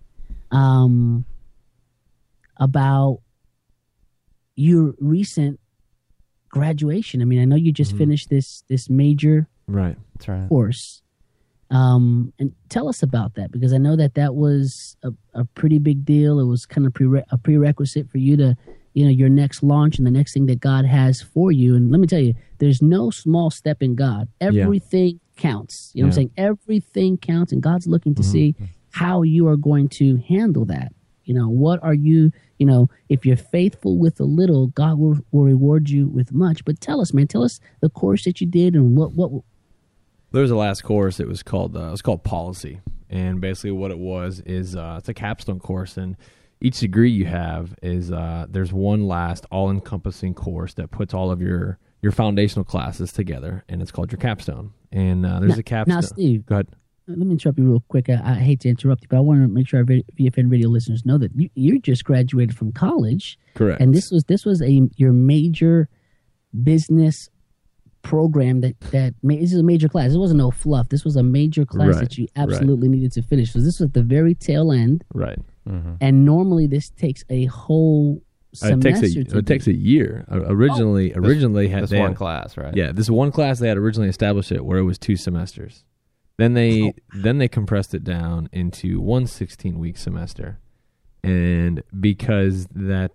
[SPEAKER 6] about your recent graduation. I mean, I know you just finished this major
[SPEAKER 5] Right.
[SPEAKER 3] That's right.
[SPEAKER 6] course. And tell us about that, because I know that was a pretty big deal. It was kind of a prerequisite for you to, your next launch and the next thing that God has for you. And let me tell you, there's no small step in God. Everything counts. You know what I'm saying? Everything counts, and God's looking to see how you are going to handle that. What are you, if you're faithful with a little, God will reward you with much. But tell us, man, the course that you did and what
[SPEAKER 5] There was a last course. It was called Policy, and basically what it was is it's a capstone course, and each degree you have is there's one last all-encompassing course that puts all of your foundational classes together, and it's called your capstone. And there's a capstone.
[SPEAKER 6] Now, Steve,
[SPEAKER 5] go ahead.
[SPEAKER 6] Let me interrupt you real quick. I hate to interrupt you, but I want to make sure our VFN radio listeners know that you just graduated from college.
[SPEAKER 5] Correct.
[SPEAKER 6] And this was your major business program this is a major class. This wasn't no fluff. This was a major class that you absolutely needed to finish. So this was the very tail end.
[SPEAKER 5] Right.
[SPEAKER 6] And normally this takes a whole semester.
[SPEAKER 5] It takes a year. Originally had
[SPEAKER 3] This
[SPEAKER 5] they
[SPEAKER 3] one
[SPEAKER 5] had-
[SPEAKER 3] class, right?
[SPEAKER 5] Yeah, this one class they had originally established it where it was 2 semesters. Then they compressed it down into one 16-week semester, and because that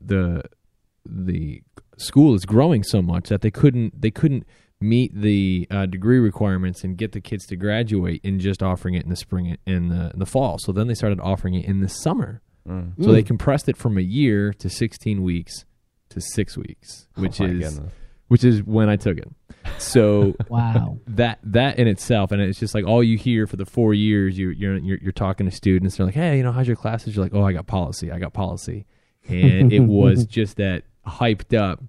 [SPEAKER 5] the school is growing so much that they couldn't meet the degree requirements and get the kids to graduate in just offering it in the spring and the fall. So then they started offering it in the summer. So they compressed it from a year to 16 weeks to 6 weeks, which is when I took it. So
[SPEAKER 6] wow,
[SPEAKER 5] that in itself, and it's just like all you hear for the 4 years, you're talking to students. They're like, hey, how's your classes? You're like, oh, I got policy, and it was just that hyped up.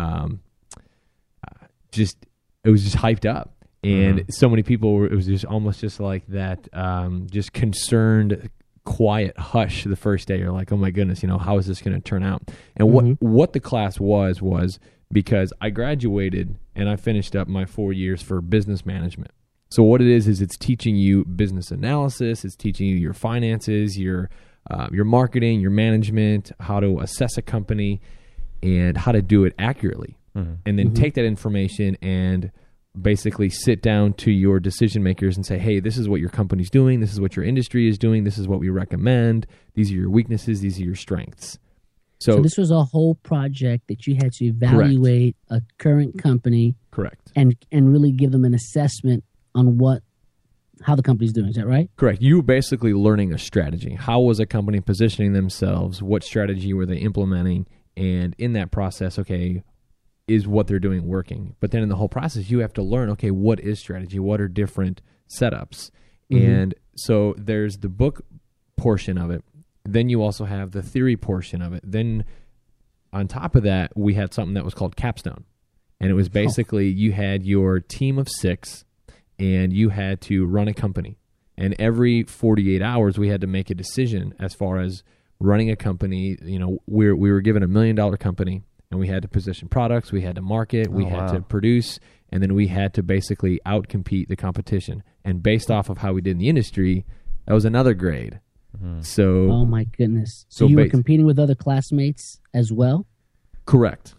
[SPEAKER 5] It was just hyped up, and so many people it was just almost just like that, just concerned, quiet hush the first day. You're like, oh my goodness, how is this going to turn out? And what the class was because I graduated and I finished up my 4 years for business management. So what it is it's teaching you business analysis, it's teaching you your finances, your marketing, your management, how to assess a company, and how to do it accurately. And then take that information and basically sit down to your decision makers and say, hey, this is what your company's doing, this is what your industry is doing, this is what we recommend, these are your weaknesses, these are your strengths. So
[SPEAKER 6] this was a whole project that you had to evaluate a current company,
[SPEAKER 5] correct,
[SPEAKER 6] and really give them an assessment on how the company's doing. Is that right?
[SPEAKER 5] Correct. You were basically learning a strategy. How was a company positioning themselves? What strategy were they implementing? And in that process, okay, is what they're doing working? But then in the whole process, you have to learn, okay, what is strategy? What are different setups? And so there's the book portion of it. Then you also have the theory portion of it. Then on top of that, we had something that was called Capstone. And it was basically you had your team of 6 and you had to run a company. And every 48 hours, we had to make a decision as far as running a company. We were given $1 million company, and we had to position products, we had to market, we had to produce, and then we had to basically outcompete the competition. And based off of how we did in the industry, that was another grade. So,
[SPEAKER 6] oh my goodness! So you were competing with other classmates as well?
[SPEAKER 5] Correct.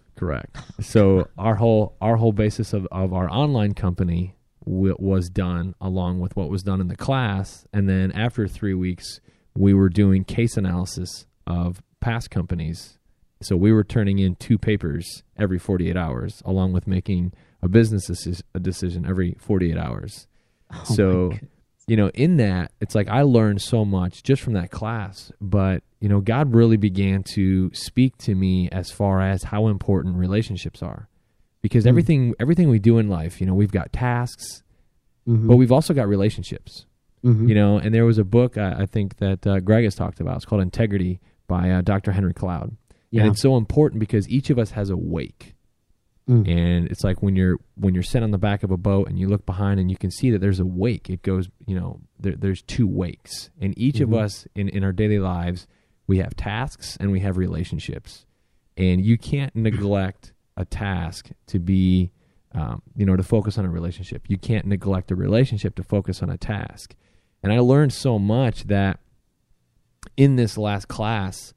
[SPEAKER 5] So our whole basis of our online company was done along with what was done in the class, and then after 3 weeks, we were doing case analysis of past companies. So we were turning in 2 papers every 48 hours, along with making a business decision every 48 hours. So, in that, it's like I learned so much just from that class, but, God really began to speak to me as far as how important relationships are. Because everything we do in life, we've got tasks, but we've also got relationships. You know, and there was a book I think that Greg has talked about. It's called Integrity by Dr. Henry Cloud.
[SPEAKER 6] Yeah.
[SPEAKER 5] And it's so important because each of us has a wake. And it's like when you're sitting on the back of a boat and you look behind and you can see that there's a wake. It goes, you know, there's two wakes. And each of us in our daily lives, we have tasks and we have relationships. And you can't neglect a task to be, you know, to focus on a relationship. You can't neglect a relationship to focus on a task. And I learned so much that in this last class,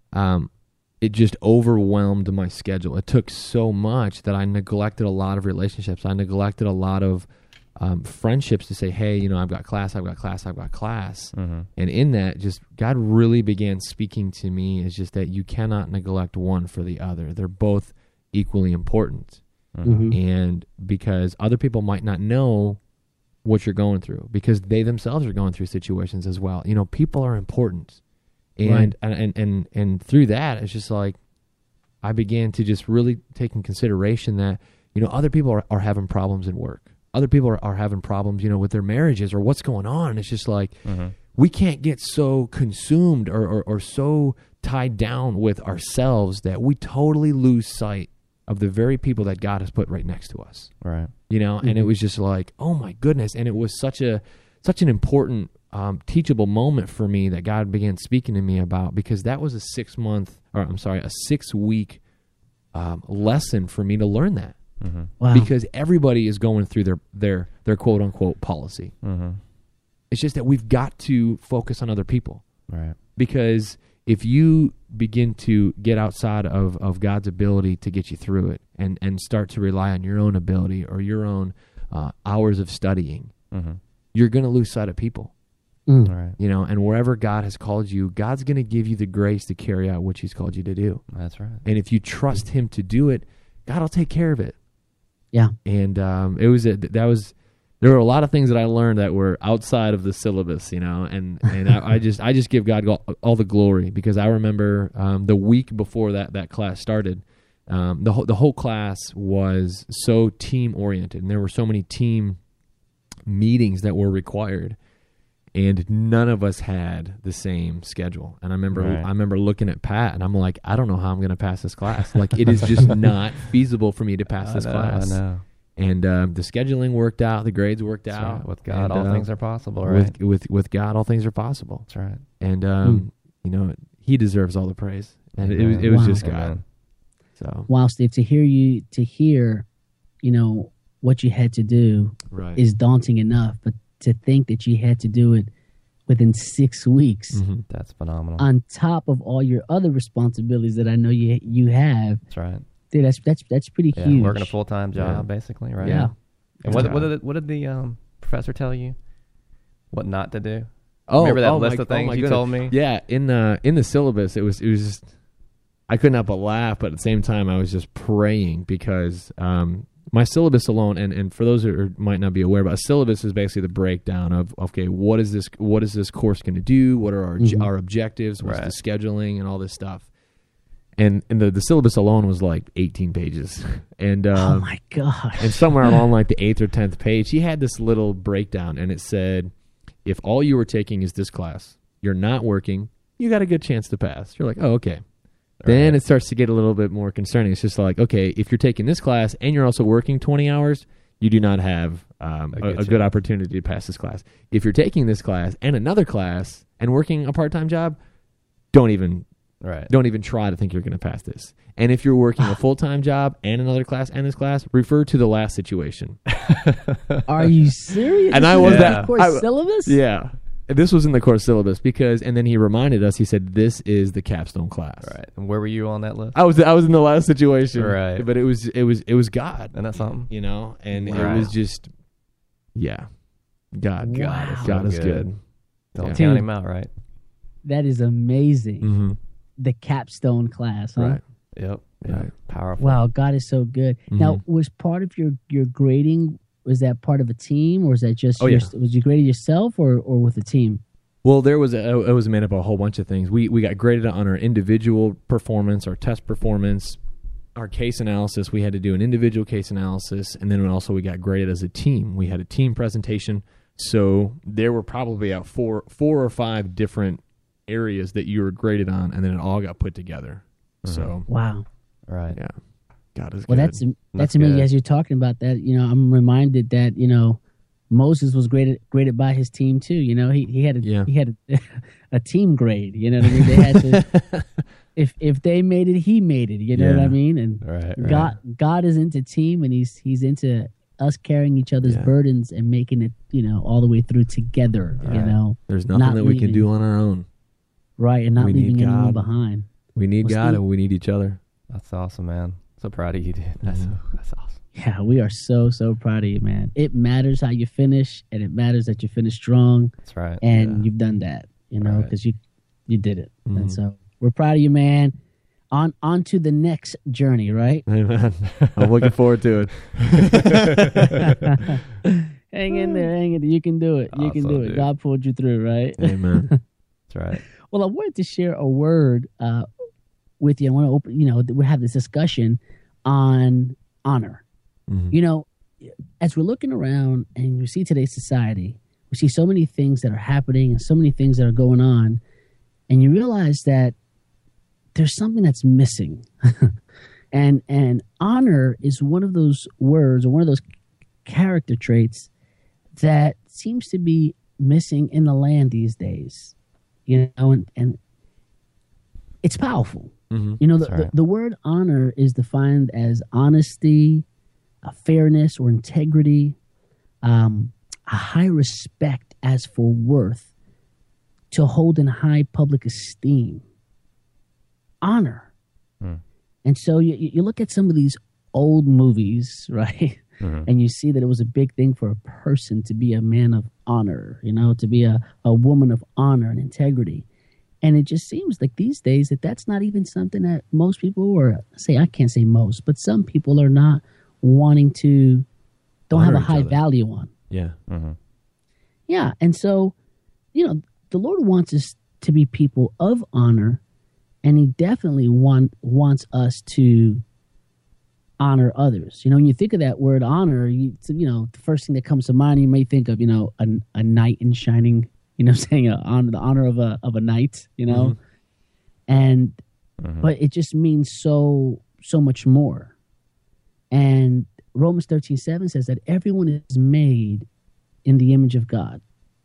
[SPEAKER 5] it just overwhelmed my schedule. It took so much that I neglected a lot of relationships. I neglected a lot of friendships to say, hey, you know, I've got class. And in that, just God really began speaking to me is just that you cannot neglect one for the other. They're both equally important. And because other people might not know what you're going through because they themselves are going through situations as well. You know, people are important. And and through that, it's just like I began to just really take in consideration that, you know, other people are having problems in work. Other people are having problems, you know, with their marriages or what's going on. And it's just like we can't get so consumed or so tied down with ourselves that we totally lose sight of the very people that God has put right next to us.
[SPEAKER 3] Right.
[SPEAKER 5] You know, and it was just like, oh my goodness. And it was such an important teachable moment for me that God began speaking to me about, because that was a 6 week lesson for me to learn that.
[SPEAKER 6] Wow.
[SPEAKER 5] Because everybody is going through their quote unquote policy. It's just that we've got to focus on other people.
[SPEAKER 3] Right.
[SPEAKER 5] Because if you begin to get outside of God's ability to get you through it and start to rely on your own ability or your own hours of studying, you're going to lose sight of people.
[SPEAKER 3] Right.
[SPEAKER 5] You know, and wherever God has called you, God's going to give you the grace to carry out what He's called you to do.
[SPEAKER 3] That's right.
[SPEAKER 5] And if you trust Him to do it, God will take care of it.
[SPEAKER 6] Yeah.
[SPEAKER 5] And there were a lot of things that I learned that were outside of the syllabus, you know, and I just give God all the glory, because I remember the week before that class started, the whole class was so team oriented, and there were so many team meetings that were required, and none of us had the same schedule. And I remember looking at Pat, and I'm like, I don't know how I'm going to pass this class. Like, it is just not feasible for me to pass this class.
[SPEAKER 3] I know.
[SPEAKER 5] And the scheduling worked out, the grades worked out.
[SPEAKER 3] Right. With God, all things are possible,
[SPEAKER 5] right? With God, all things are possible.
[SPEAKER 3] That's right.
[SPEAKER 5] And you know, He deserves all the praise, and it was just God.
[SPEAKER 3] Amen.
[SPEAKER 5] So
[SPEAKER 6] Wow, Steve, to hear, you know, what you had to do
[SPEAKER 5] right.
[SPEAKER 6] is daunting enough, but to think that you had to do it within 6 weeks,
[SPEAKER 3] That's phenomenal.
[SPEAKER 6] on top of all your other responsibilities that I know you have.
[SPEAKER 3] That's right.
[SPEAKER 6] Dude, that's pretty
[SPEAKER 3] Yeah,
[SPEAKER 6] huge.
[SPEAKER 3] working a full-time job, basically, right?
[SPEAKER 6] Yeah.
[SPEAKER 3] And what did the professor tell you? What not to do?
[SPEAKER 5] Oh,
[SPEAKER 3] remember that list of things you told me?
[SPEAKER 5] Yeah, in the syllabus, it was just, I couldn't help but laugh, but at the same time, I was just praying, because my syllabus alone, and for those who might not be aware, but a syllabus is basically the breakdown of, okay, what is this course going to do? What are our objectives? What's the scheduling and all this stuff? And the syllabus alone was like 18 pages. And
[SPEAKER 6] oh my gosh.
[SPEAKER 5] And somewhere along like the 8th or 10th page, he had this little breakdown, and it said, if all you were taking is this class, you're not working, you got a good chance to pass. You're like, oh, okay. Then it starts to get a little bit more concerning. It's just like, okay, if you're taking this class and you're also working 20 hours, you do not have a good opportunity to pass this class. If you're taking this class and another class and working a part-time job, don't even try to think you're going to pass this. And if you're working a full-time job and another class and this class, refer to the last situation.
[SPEAKER 6] Are you serious?
[SPEAKER 5] And
[SPEAKER 6] this
[SPEAKER 5] I was
[SPEAKER 6] is
[SPEAKER 5] that
[SPEAKER 6] the course syllabus?
[SPEAKER 5] Yeah. This was in the course syllabus, and then he reminded us, he said, this is the capstone class.
[SPEAKER 3] Right. And where were you on that list?
[SPEAKER 5] I was in the last situation.
[SPEAKER 3] Right.
[SPEAKER 5] But it was God.
[SPEAKER 3] Isn't that something?
[SPEAKER 5] You know, and
[SPEAKER 3] Wow.
[SPEAKER 5] it was just, yeah. God.
[SPEAKER 6] Wow.
[SPEAKER 5] God is good.
[SPEAKER 3] Don't
[SPEAKER 5] Yeah.
[SPEAKER 3] count him out, right?
[SPEAKER 6] That is amazing.
[SPEAKER 5] Mm-hmm.
[SPEAKER 6] The capstone class, huh?
[SPEAKER 5] Right.
[SPEAKER 3] Yep.
[SPEAKER 5] Right.
[SPEAKER 3] Powerful.
[SPEAKER 6] Wow, God is so good. Now, was part of your grading, was that part of a team, or was that just was you graded yourself or with a team?
[SPEAKER 5] Well, it was made up of a whole bunch of things. We got graded on our individual performance, our test performance, our case analysis. We had to do an individual case analysis, and then also we got graded as a team. We had a team presentation So there were probably out four or five different areas that you were graded on, and then it all got put together. So
[SPEAKER 6] Wow.
[SPEAKER 3] Right.
[SPEAKER 5] yeah, God is
[SPEAKER 6] Well,
[SPEAKER 5] good.
[SPEAKER 6] that's amazing.
[SPEAKER 3] good.
[SPEAKER 6] As you're talking about that, I'm reminded that Moses was graded by his team too. He had a team grade. You know what I mean? They had to. If they made it, he made it. You know what I mean? And
[SPEAKER 3] Right.
[SPEAKER 6] God is into team, and he's into us carrying each other's burdens and making it all the way through together.
[SPEAKER 3] Right.
[SPEAKER 5] There's nothing
[SPEAKER 6] not
[SPEAKER 5] that we can
[SPEAKER 6] leaving-
[SPEAKER 5] do on our own.
[SPEAKER 6] right, and not
[SPEAKER 5] We need
[SPEAKER 6] leaving anyone
[SPEAKER 5] God.
[SPEAKER 6] behind.
[SPEAKER 5] We need
[SPEAKER 6] Well,
[SPEAKER 5] God,
[SPEAKER 6] Steve-
[SPEAKER 5] and we need each other.
[SPEAKER 3] That's awesome, man. So proud of you, dude. That's awesome.
[SPEAKER 6] Yeah, we are so proud of you, man. It matters how you finish, and it matters that you finish strong,
[SPEAKER 3] That's right.
[SPEAKER 6] and you've done that.
[SPEAKER 3] Right.
[SPEAKER 6] Because you did it,
[SPEAKER 5] Mhm.
[SPEAKER 6] and so we're proud of you, man. On to the next journey, right?
[SPEAKER 5] Amen. I'm looking forward to it.
[SPEAKER 6] Hang in there. You can do it. You can
[SPEAKER 3] Awesome,
[SPEAKER 6] do it.
[SPEAKER 3] dude.
[SPEAKER 6] God pulled you through, right?
[SPEAKER 5] Amen.
[SPEAKER 3] That's right.
[SPEAKER 6] Well, I wanted to share a word with you. I want to open. We have this discussion on honor.
[SPEAKER 5] Mhm.
[SPEAKER 6] As we're looking around and you see today's society, we see so many things that are happening and so many things that are going on, and you realize that there's something that's missing. and honor is one of those words or one of those character traits that seems to be missing in the land these days. And it's powerful.
[SPEAKER 5] Mhm.
[SPEAKER 3] That's right.
[SPEAKER 6] The word honor is defined as honesty, fairness or integrity, a high respect as for worth, to hold in high public esteem. Honor. And so you look at some of these old movies, right? And you see that it was a big thing for a person to be a man of honor, to be a woman of honor and integrity. And it just seems like these days that's not even something that most people, or I can't say most, but some people are not wanting to, don't
[SPEAKER 5] Honor
[SPEAKER 6] have a
[SPEAKER 5] each
[SPEAKER 6] high
[SPEAKER 5] other.
[SPEAKER 6] value on.
[SPEAKER 5] Yeah.
[SPEAKER 6] Yeah. And so, the Lord wants us to be people of honor, and he definitely wants us to honor others. When you think of that word honor, the first thing that comes to mind, you may think of, a knight in shining, saying the honor of a knight, and, but it just means so much more. And Romans 13:7 says that everyone is made in the image of God.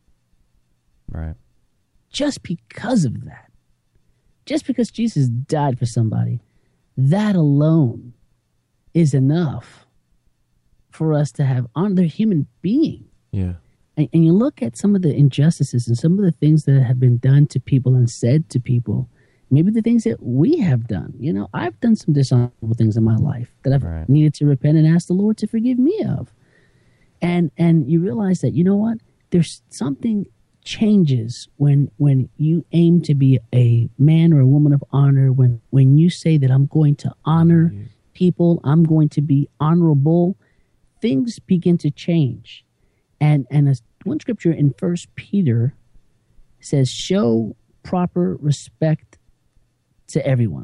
[SPEAKER 3] Right.
[SPEAKER 6] Just because of that, just because Jesus died for somebody, that alone is enough for us to have honor. They're a human being.
[SPEAKER 5] Yeah.
[SPEAKER 6] And you look at some of the injustices and some of the things that have been done to people and said to people, maybe the things that we have done. I've done some dishonorable things in my life that I've
[SPEAKER 3] Right.
[SPEAKER 6] needed to repent and ask the Lord to forgive me of. And you realize that, there's something changes when you aim to be a man or a woman of honor, when you say that I'm going to honor people, I'm going to be honorable, things begin to change. And as one scripture in 1 Peter says, show proper respect to everyone.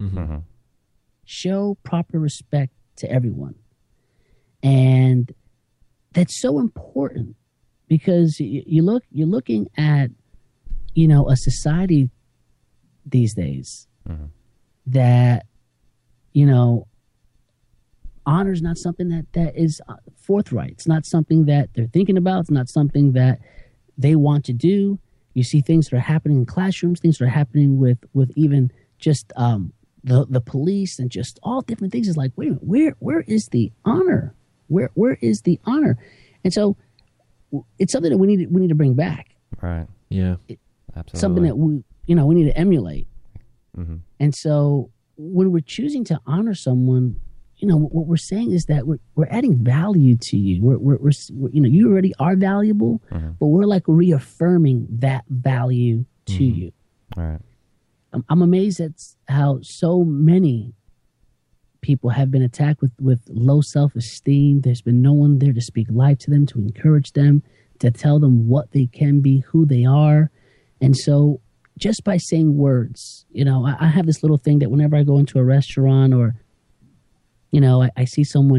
[SPEAKER 6] Show proper respect to everyone. And that's so important, because you're looking at, a society these days that, honor is not something that is forthright. It's not something that they're thinking about. It's not something that they want to do. You see things that are happening in classrooms, things that are happening with even just the police and just all different things. It's like, wait a minute, where is the honor? Where is the honor? And so it's something that we need to bring back.
[SPEAKER 3] Right.
[SPEAKER 5] Yeah.
[SPEAKER 3] Absolutely.
[SPEAKER 6] Something that we need to emulate.
[SPEAKER 3] Mm-hmm.
[SPEAKER 6] And so when we're choosing to honor someone, what we're saying is that we're adding value to you. We're you already are valuable, but we're like reaffirming that value to you.
[SPEAKER 3] Right.
[SPEAKER 6] I'm amazed at how so many people have been attacked with low self-esteem. There's been no one there to speak life to them, to encourage them, to tell them what they can be, who they are. And so just by saying words, I have this little thing that whenever I go into a restaurant or, I see someone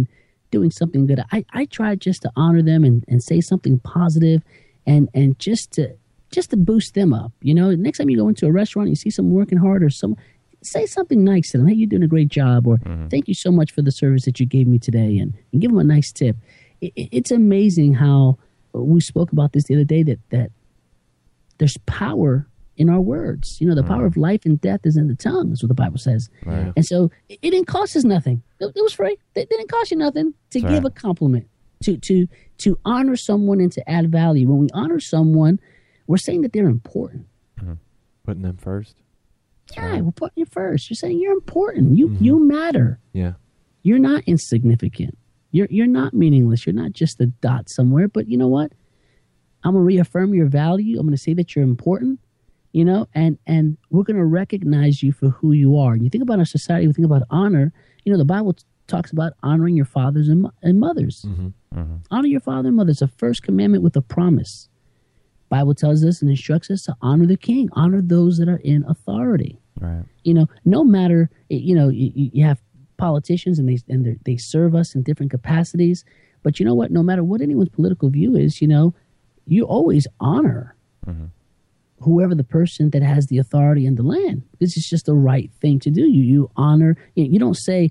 [SPEAKER 6] doing something good, I try just to honor them and say something positive and just to boost them up. You know, next time you go into a restaurant, you see someone working hard or say something nice to them. Hey, you're doing a great job, or thank you so much for the service that you gave me today, and give them a nice tip. It's amazing how we spoke about this the other day, that there's power in our words. You know, the power of life and death is in the tongue, is what the Bible says.
[SPEAKER 3] Right.
[SPEAKER 6] And so it didn't cost us nothing. It was free. It didn't cost you nothing to give a compliment, to honor someone and to add value. When we honor someone, we're saying that they're important.
[SPEAKER 5] Putting them first.
[SPEAKER 6] Yeah, we're putting you first. You're saying you're important. You matter.
[SPEAKER 5] Yeah.
[SPEAKER 6] You're not insignificant. You're not meaningless. You're not just a dot somewhere. But you know what? I'm gonna reaffirm your value. I'm gonna say that you're important. You know, and we're gonna recognize you for who you are. And you think about our society. We think about honor. You know, the Bible talks about honoring your fathers and mothers. Honor your father and mother. It's a first commandment with a promise. Bible tells us and instructs us to honor the king, honor those that are in authority.
[SPEAKER 3] Right.
[SPEAKER 6] You know, no matter, you know, you have politicians and they serve us in different capacities. But you know what? No matter what anyone's political view is, you know, you always honor whoever the person that has the authority in the land. This is just the right thing to do. You honor. You don't say,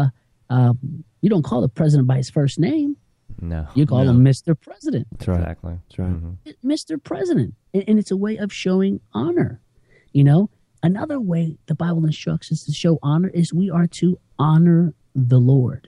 [SPEAKER 6] you don't call the president by his first name.
[SPEAKER 3] No.
[SPEAKER 6] You call him Mr. President.
[SPEAKER 5] That's right.
[SPEAKER 3] Exactly.
[SPEAKER 5] That's right.
[SPEAKER 6] Mr. President. And it's a way of showing honor. You know, another way the Bible instructs us to show honor is we are to honor the Lord.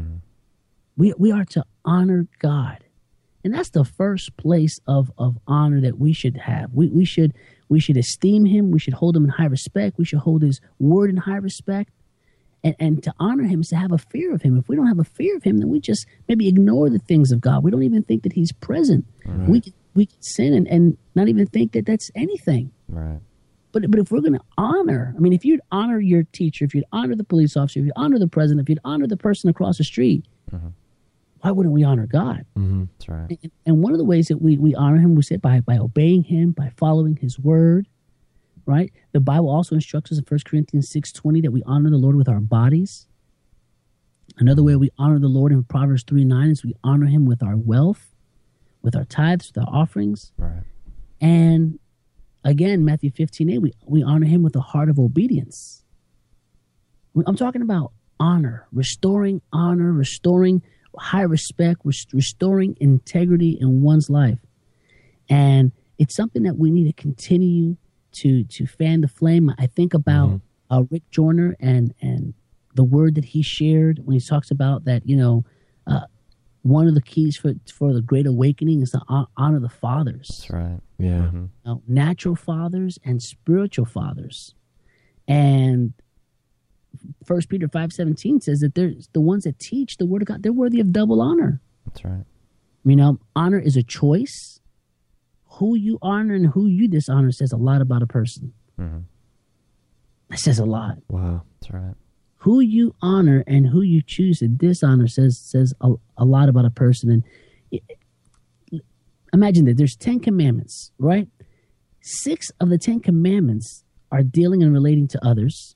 [SPEAKER 6] We are to honor God. And that's the first place of honor that we should have. We should esteem him. We should hold him in high respect. We should hold his word in high respect. And to honor him is to have a fear of him. If we don't have a fear of him, then we just maybe ignore the things of God. We don't even think that he's present. Right. We can sin and not even think that that's anything.
[SPEAKER 3] Right.
[SPEAKER 6] But if we're going to honor, I mean, if you'd honor your teacher, if you'd honor the police officer, if you'd honor the president, if you'd honor the person across the street, why wouldn't we honor God?
[SPEAKER 3] That's right.
[SPEAKER 6] And one of the ways that we honor him, we say by obeying him, by following his word. Right? The Bible also instructs us in 1 Corinthians 6:20 that we honor the Lord with our bodies. Another way we honor the Lord in Proverbs 3:9 is we honor him with our wealth, with our tithes, with our offerings.
[SPEAKER 3] Right.
[SPEAKER 6] And again, Matthew 15:8, we honor him with a heart of obedience. I'm talking about honor, restoring high respect, restoring integrity in one's life. And it's something that we need to continue to fan the flame. I think about Rick Joyner and the word that he shared when he talks about that, you know, one of the keys for the Great Awakening is to honor the fathers.
[SPEAKER 3] That's right.
[SPEAKER 5] Yeah.
[SPEAKER 6] Now, natural fathers and spiritual fathers. And 1 Peter 5:17 says that there's the ones that teach the word of God, they're worthy of double honor.
[SPEAKER 3] That's right.
[SPEAKER 6] You know, honor is a choice. Who you honor and who you dishonor says a lot about a person. That says a lot.
[SPEAKER 5] Wow.
[SPEAKER 3] That's right.
[SPEAKER 6] Who you honor and who you choose to dishonor says a lot about a person. And imagine that there's 10 commandments, right? 6 of the 10 commandments are dealing and relating to others.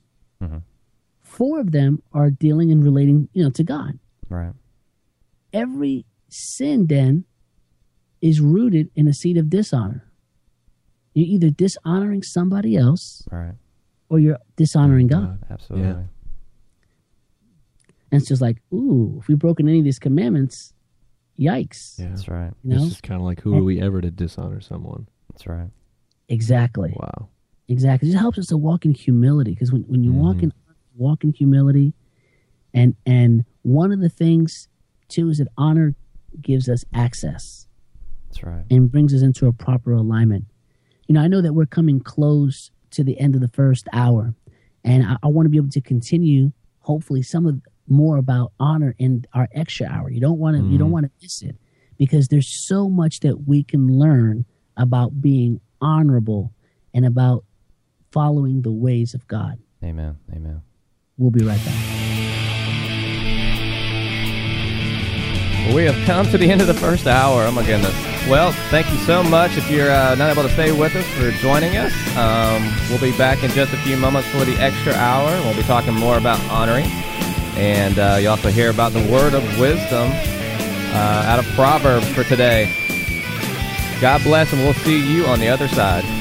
[SPEAKER 6] 4 of them are dealing and relating, you know, to God.
[SPEAKER 3] Right.
[SPEAKER 6] Every sin then is rooted in a seed of dishonor. You're either dishonoring somebody else,
[SPEAKER 3] Right.
[SPEAKER 6] or you're dishonoring God.
[SPEAKER 3] Absolutely.
[SPEAKER 5] Yeah.
[SPEAKER 6] And it's just like, ooh, if we've broken any of these commandments, yikes.
[SPEAKER 5] Yeah.
[SPEAKER 3] That's right.
[SPEAKER 6] You know?
[SPEAKER 5] This is kind of like, who are we ever to dishonor someone?
[SPEAKER 3] That's right.
[SPEAKER 6] Exactly.
[SPEAKER 5] Wow.
[SPEAKER 6] Exactly. It just helps us to walk in humility, because when you walk in humility, and one of the things too is that honor gives us access.
[SPEAKER 3] That's right.
[SPEAKER 6] And brings us into a proper alignment. You know, I know that we're coming close to the end of the first hour, and I want to be able to continue, hopefully, more about honor in our extra hour. You don't want to miss it, because there's so much that we can learn about being honorable and about following the ways of God.
[SPEAKER 3] Amen. Amen.
[SPEAKER 6] We'll be right back.
[SPEAKER 3] Well, we have come to the end of the first hour. Oh, my goodness. Well, thank you so much. If you're not able to stay with us, for joining us. We'll be back in just a few moments for the extra hour. We'll be talking more about honoring. And you also hear about the word of wisdom out of Proverbs for today. God bless, and we'll see you on the other side.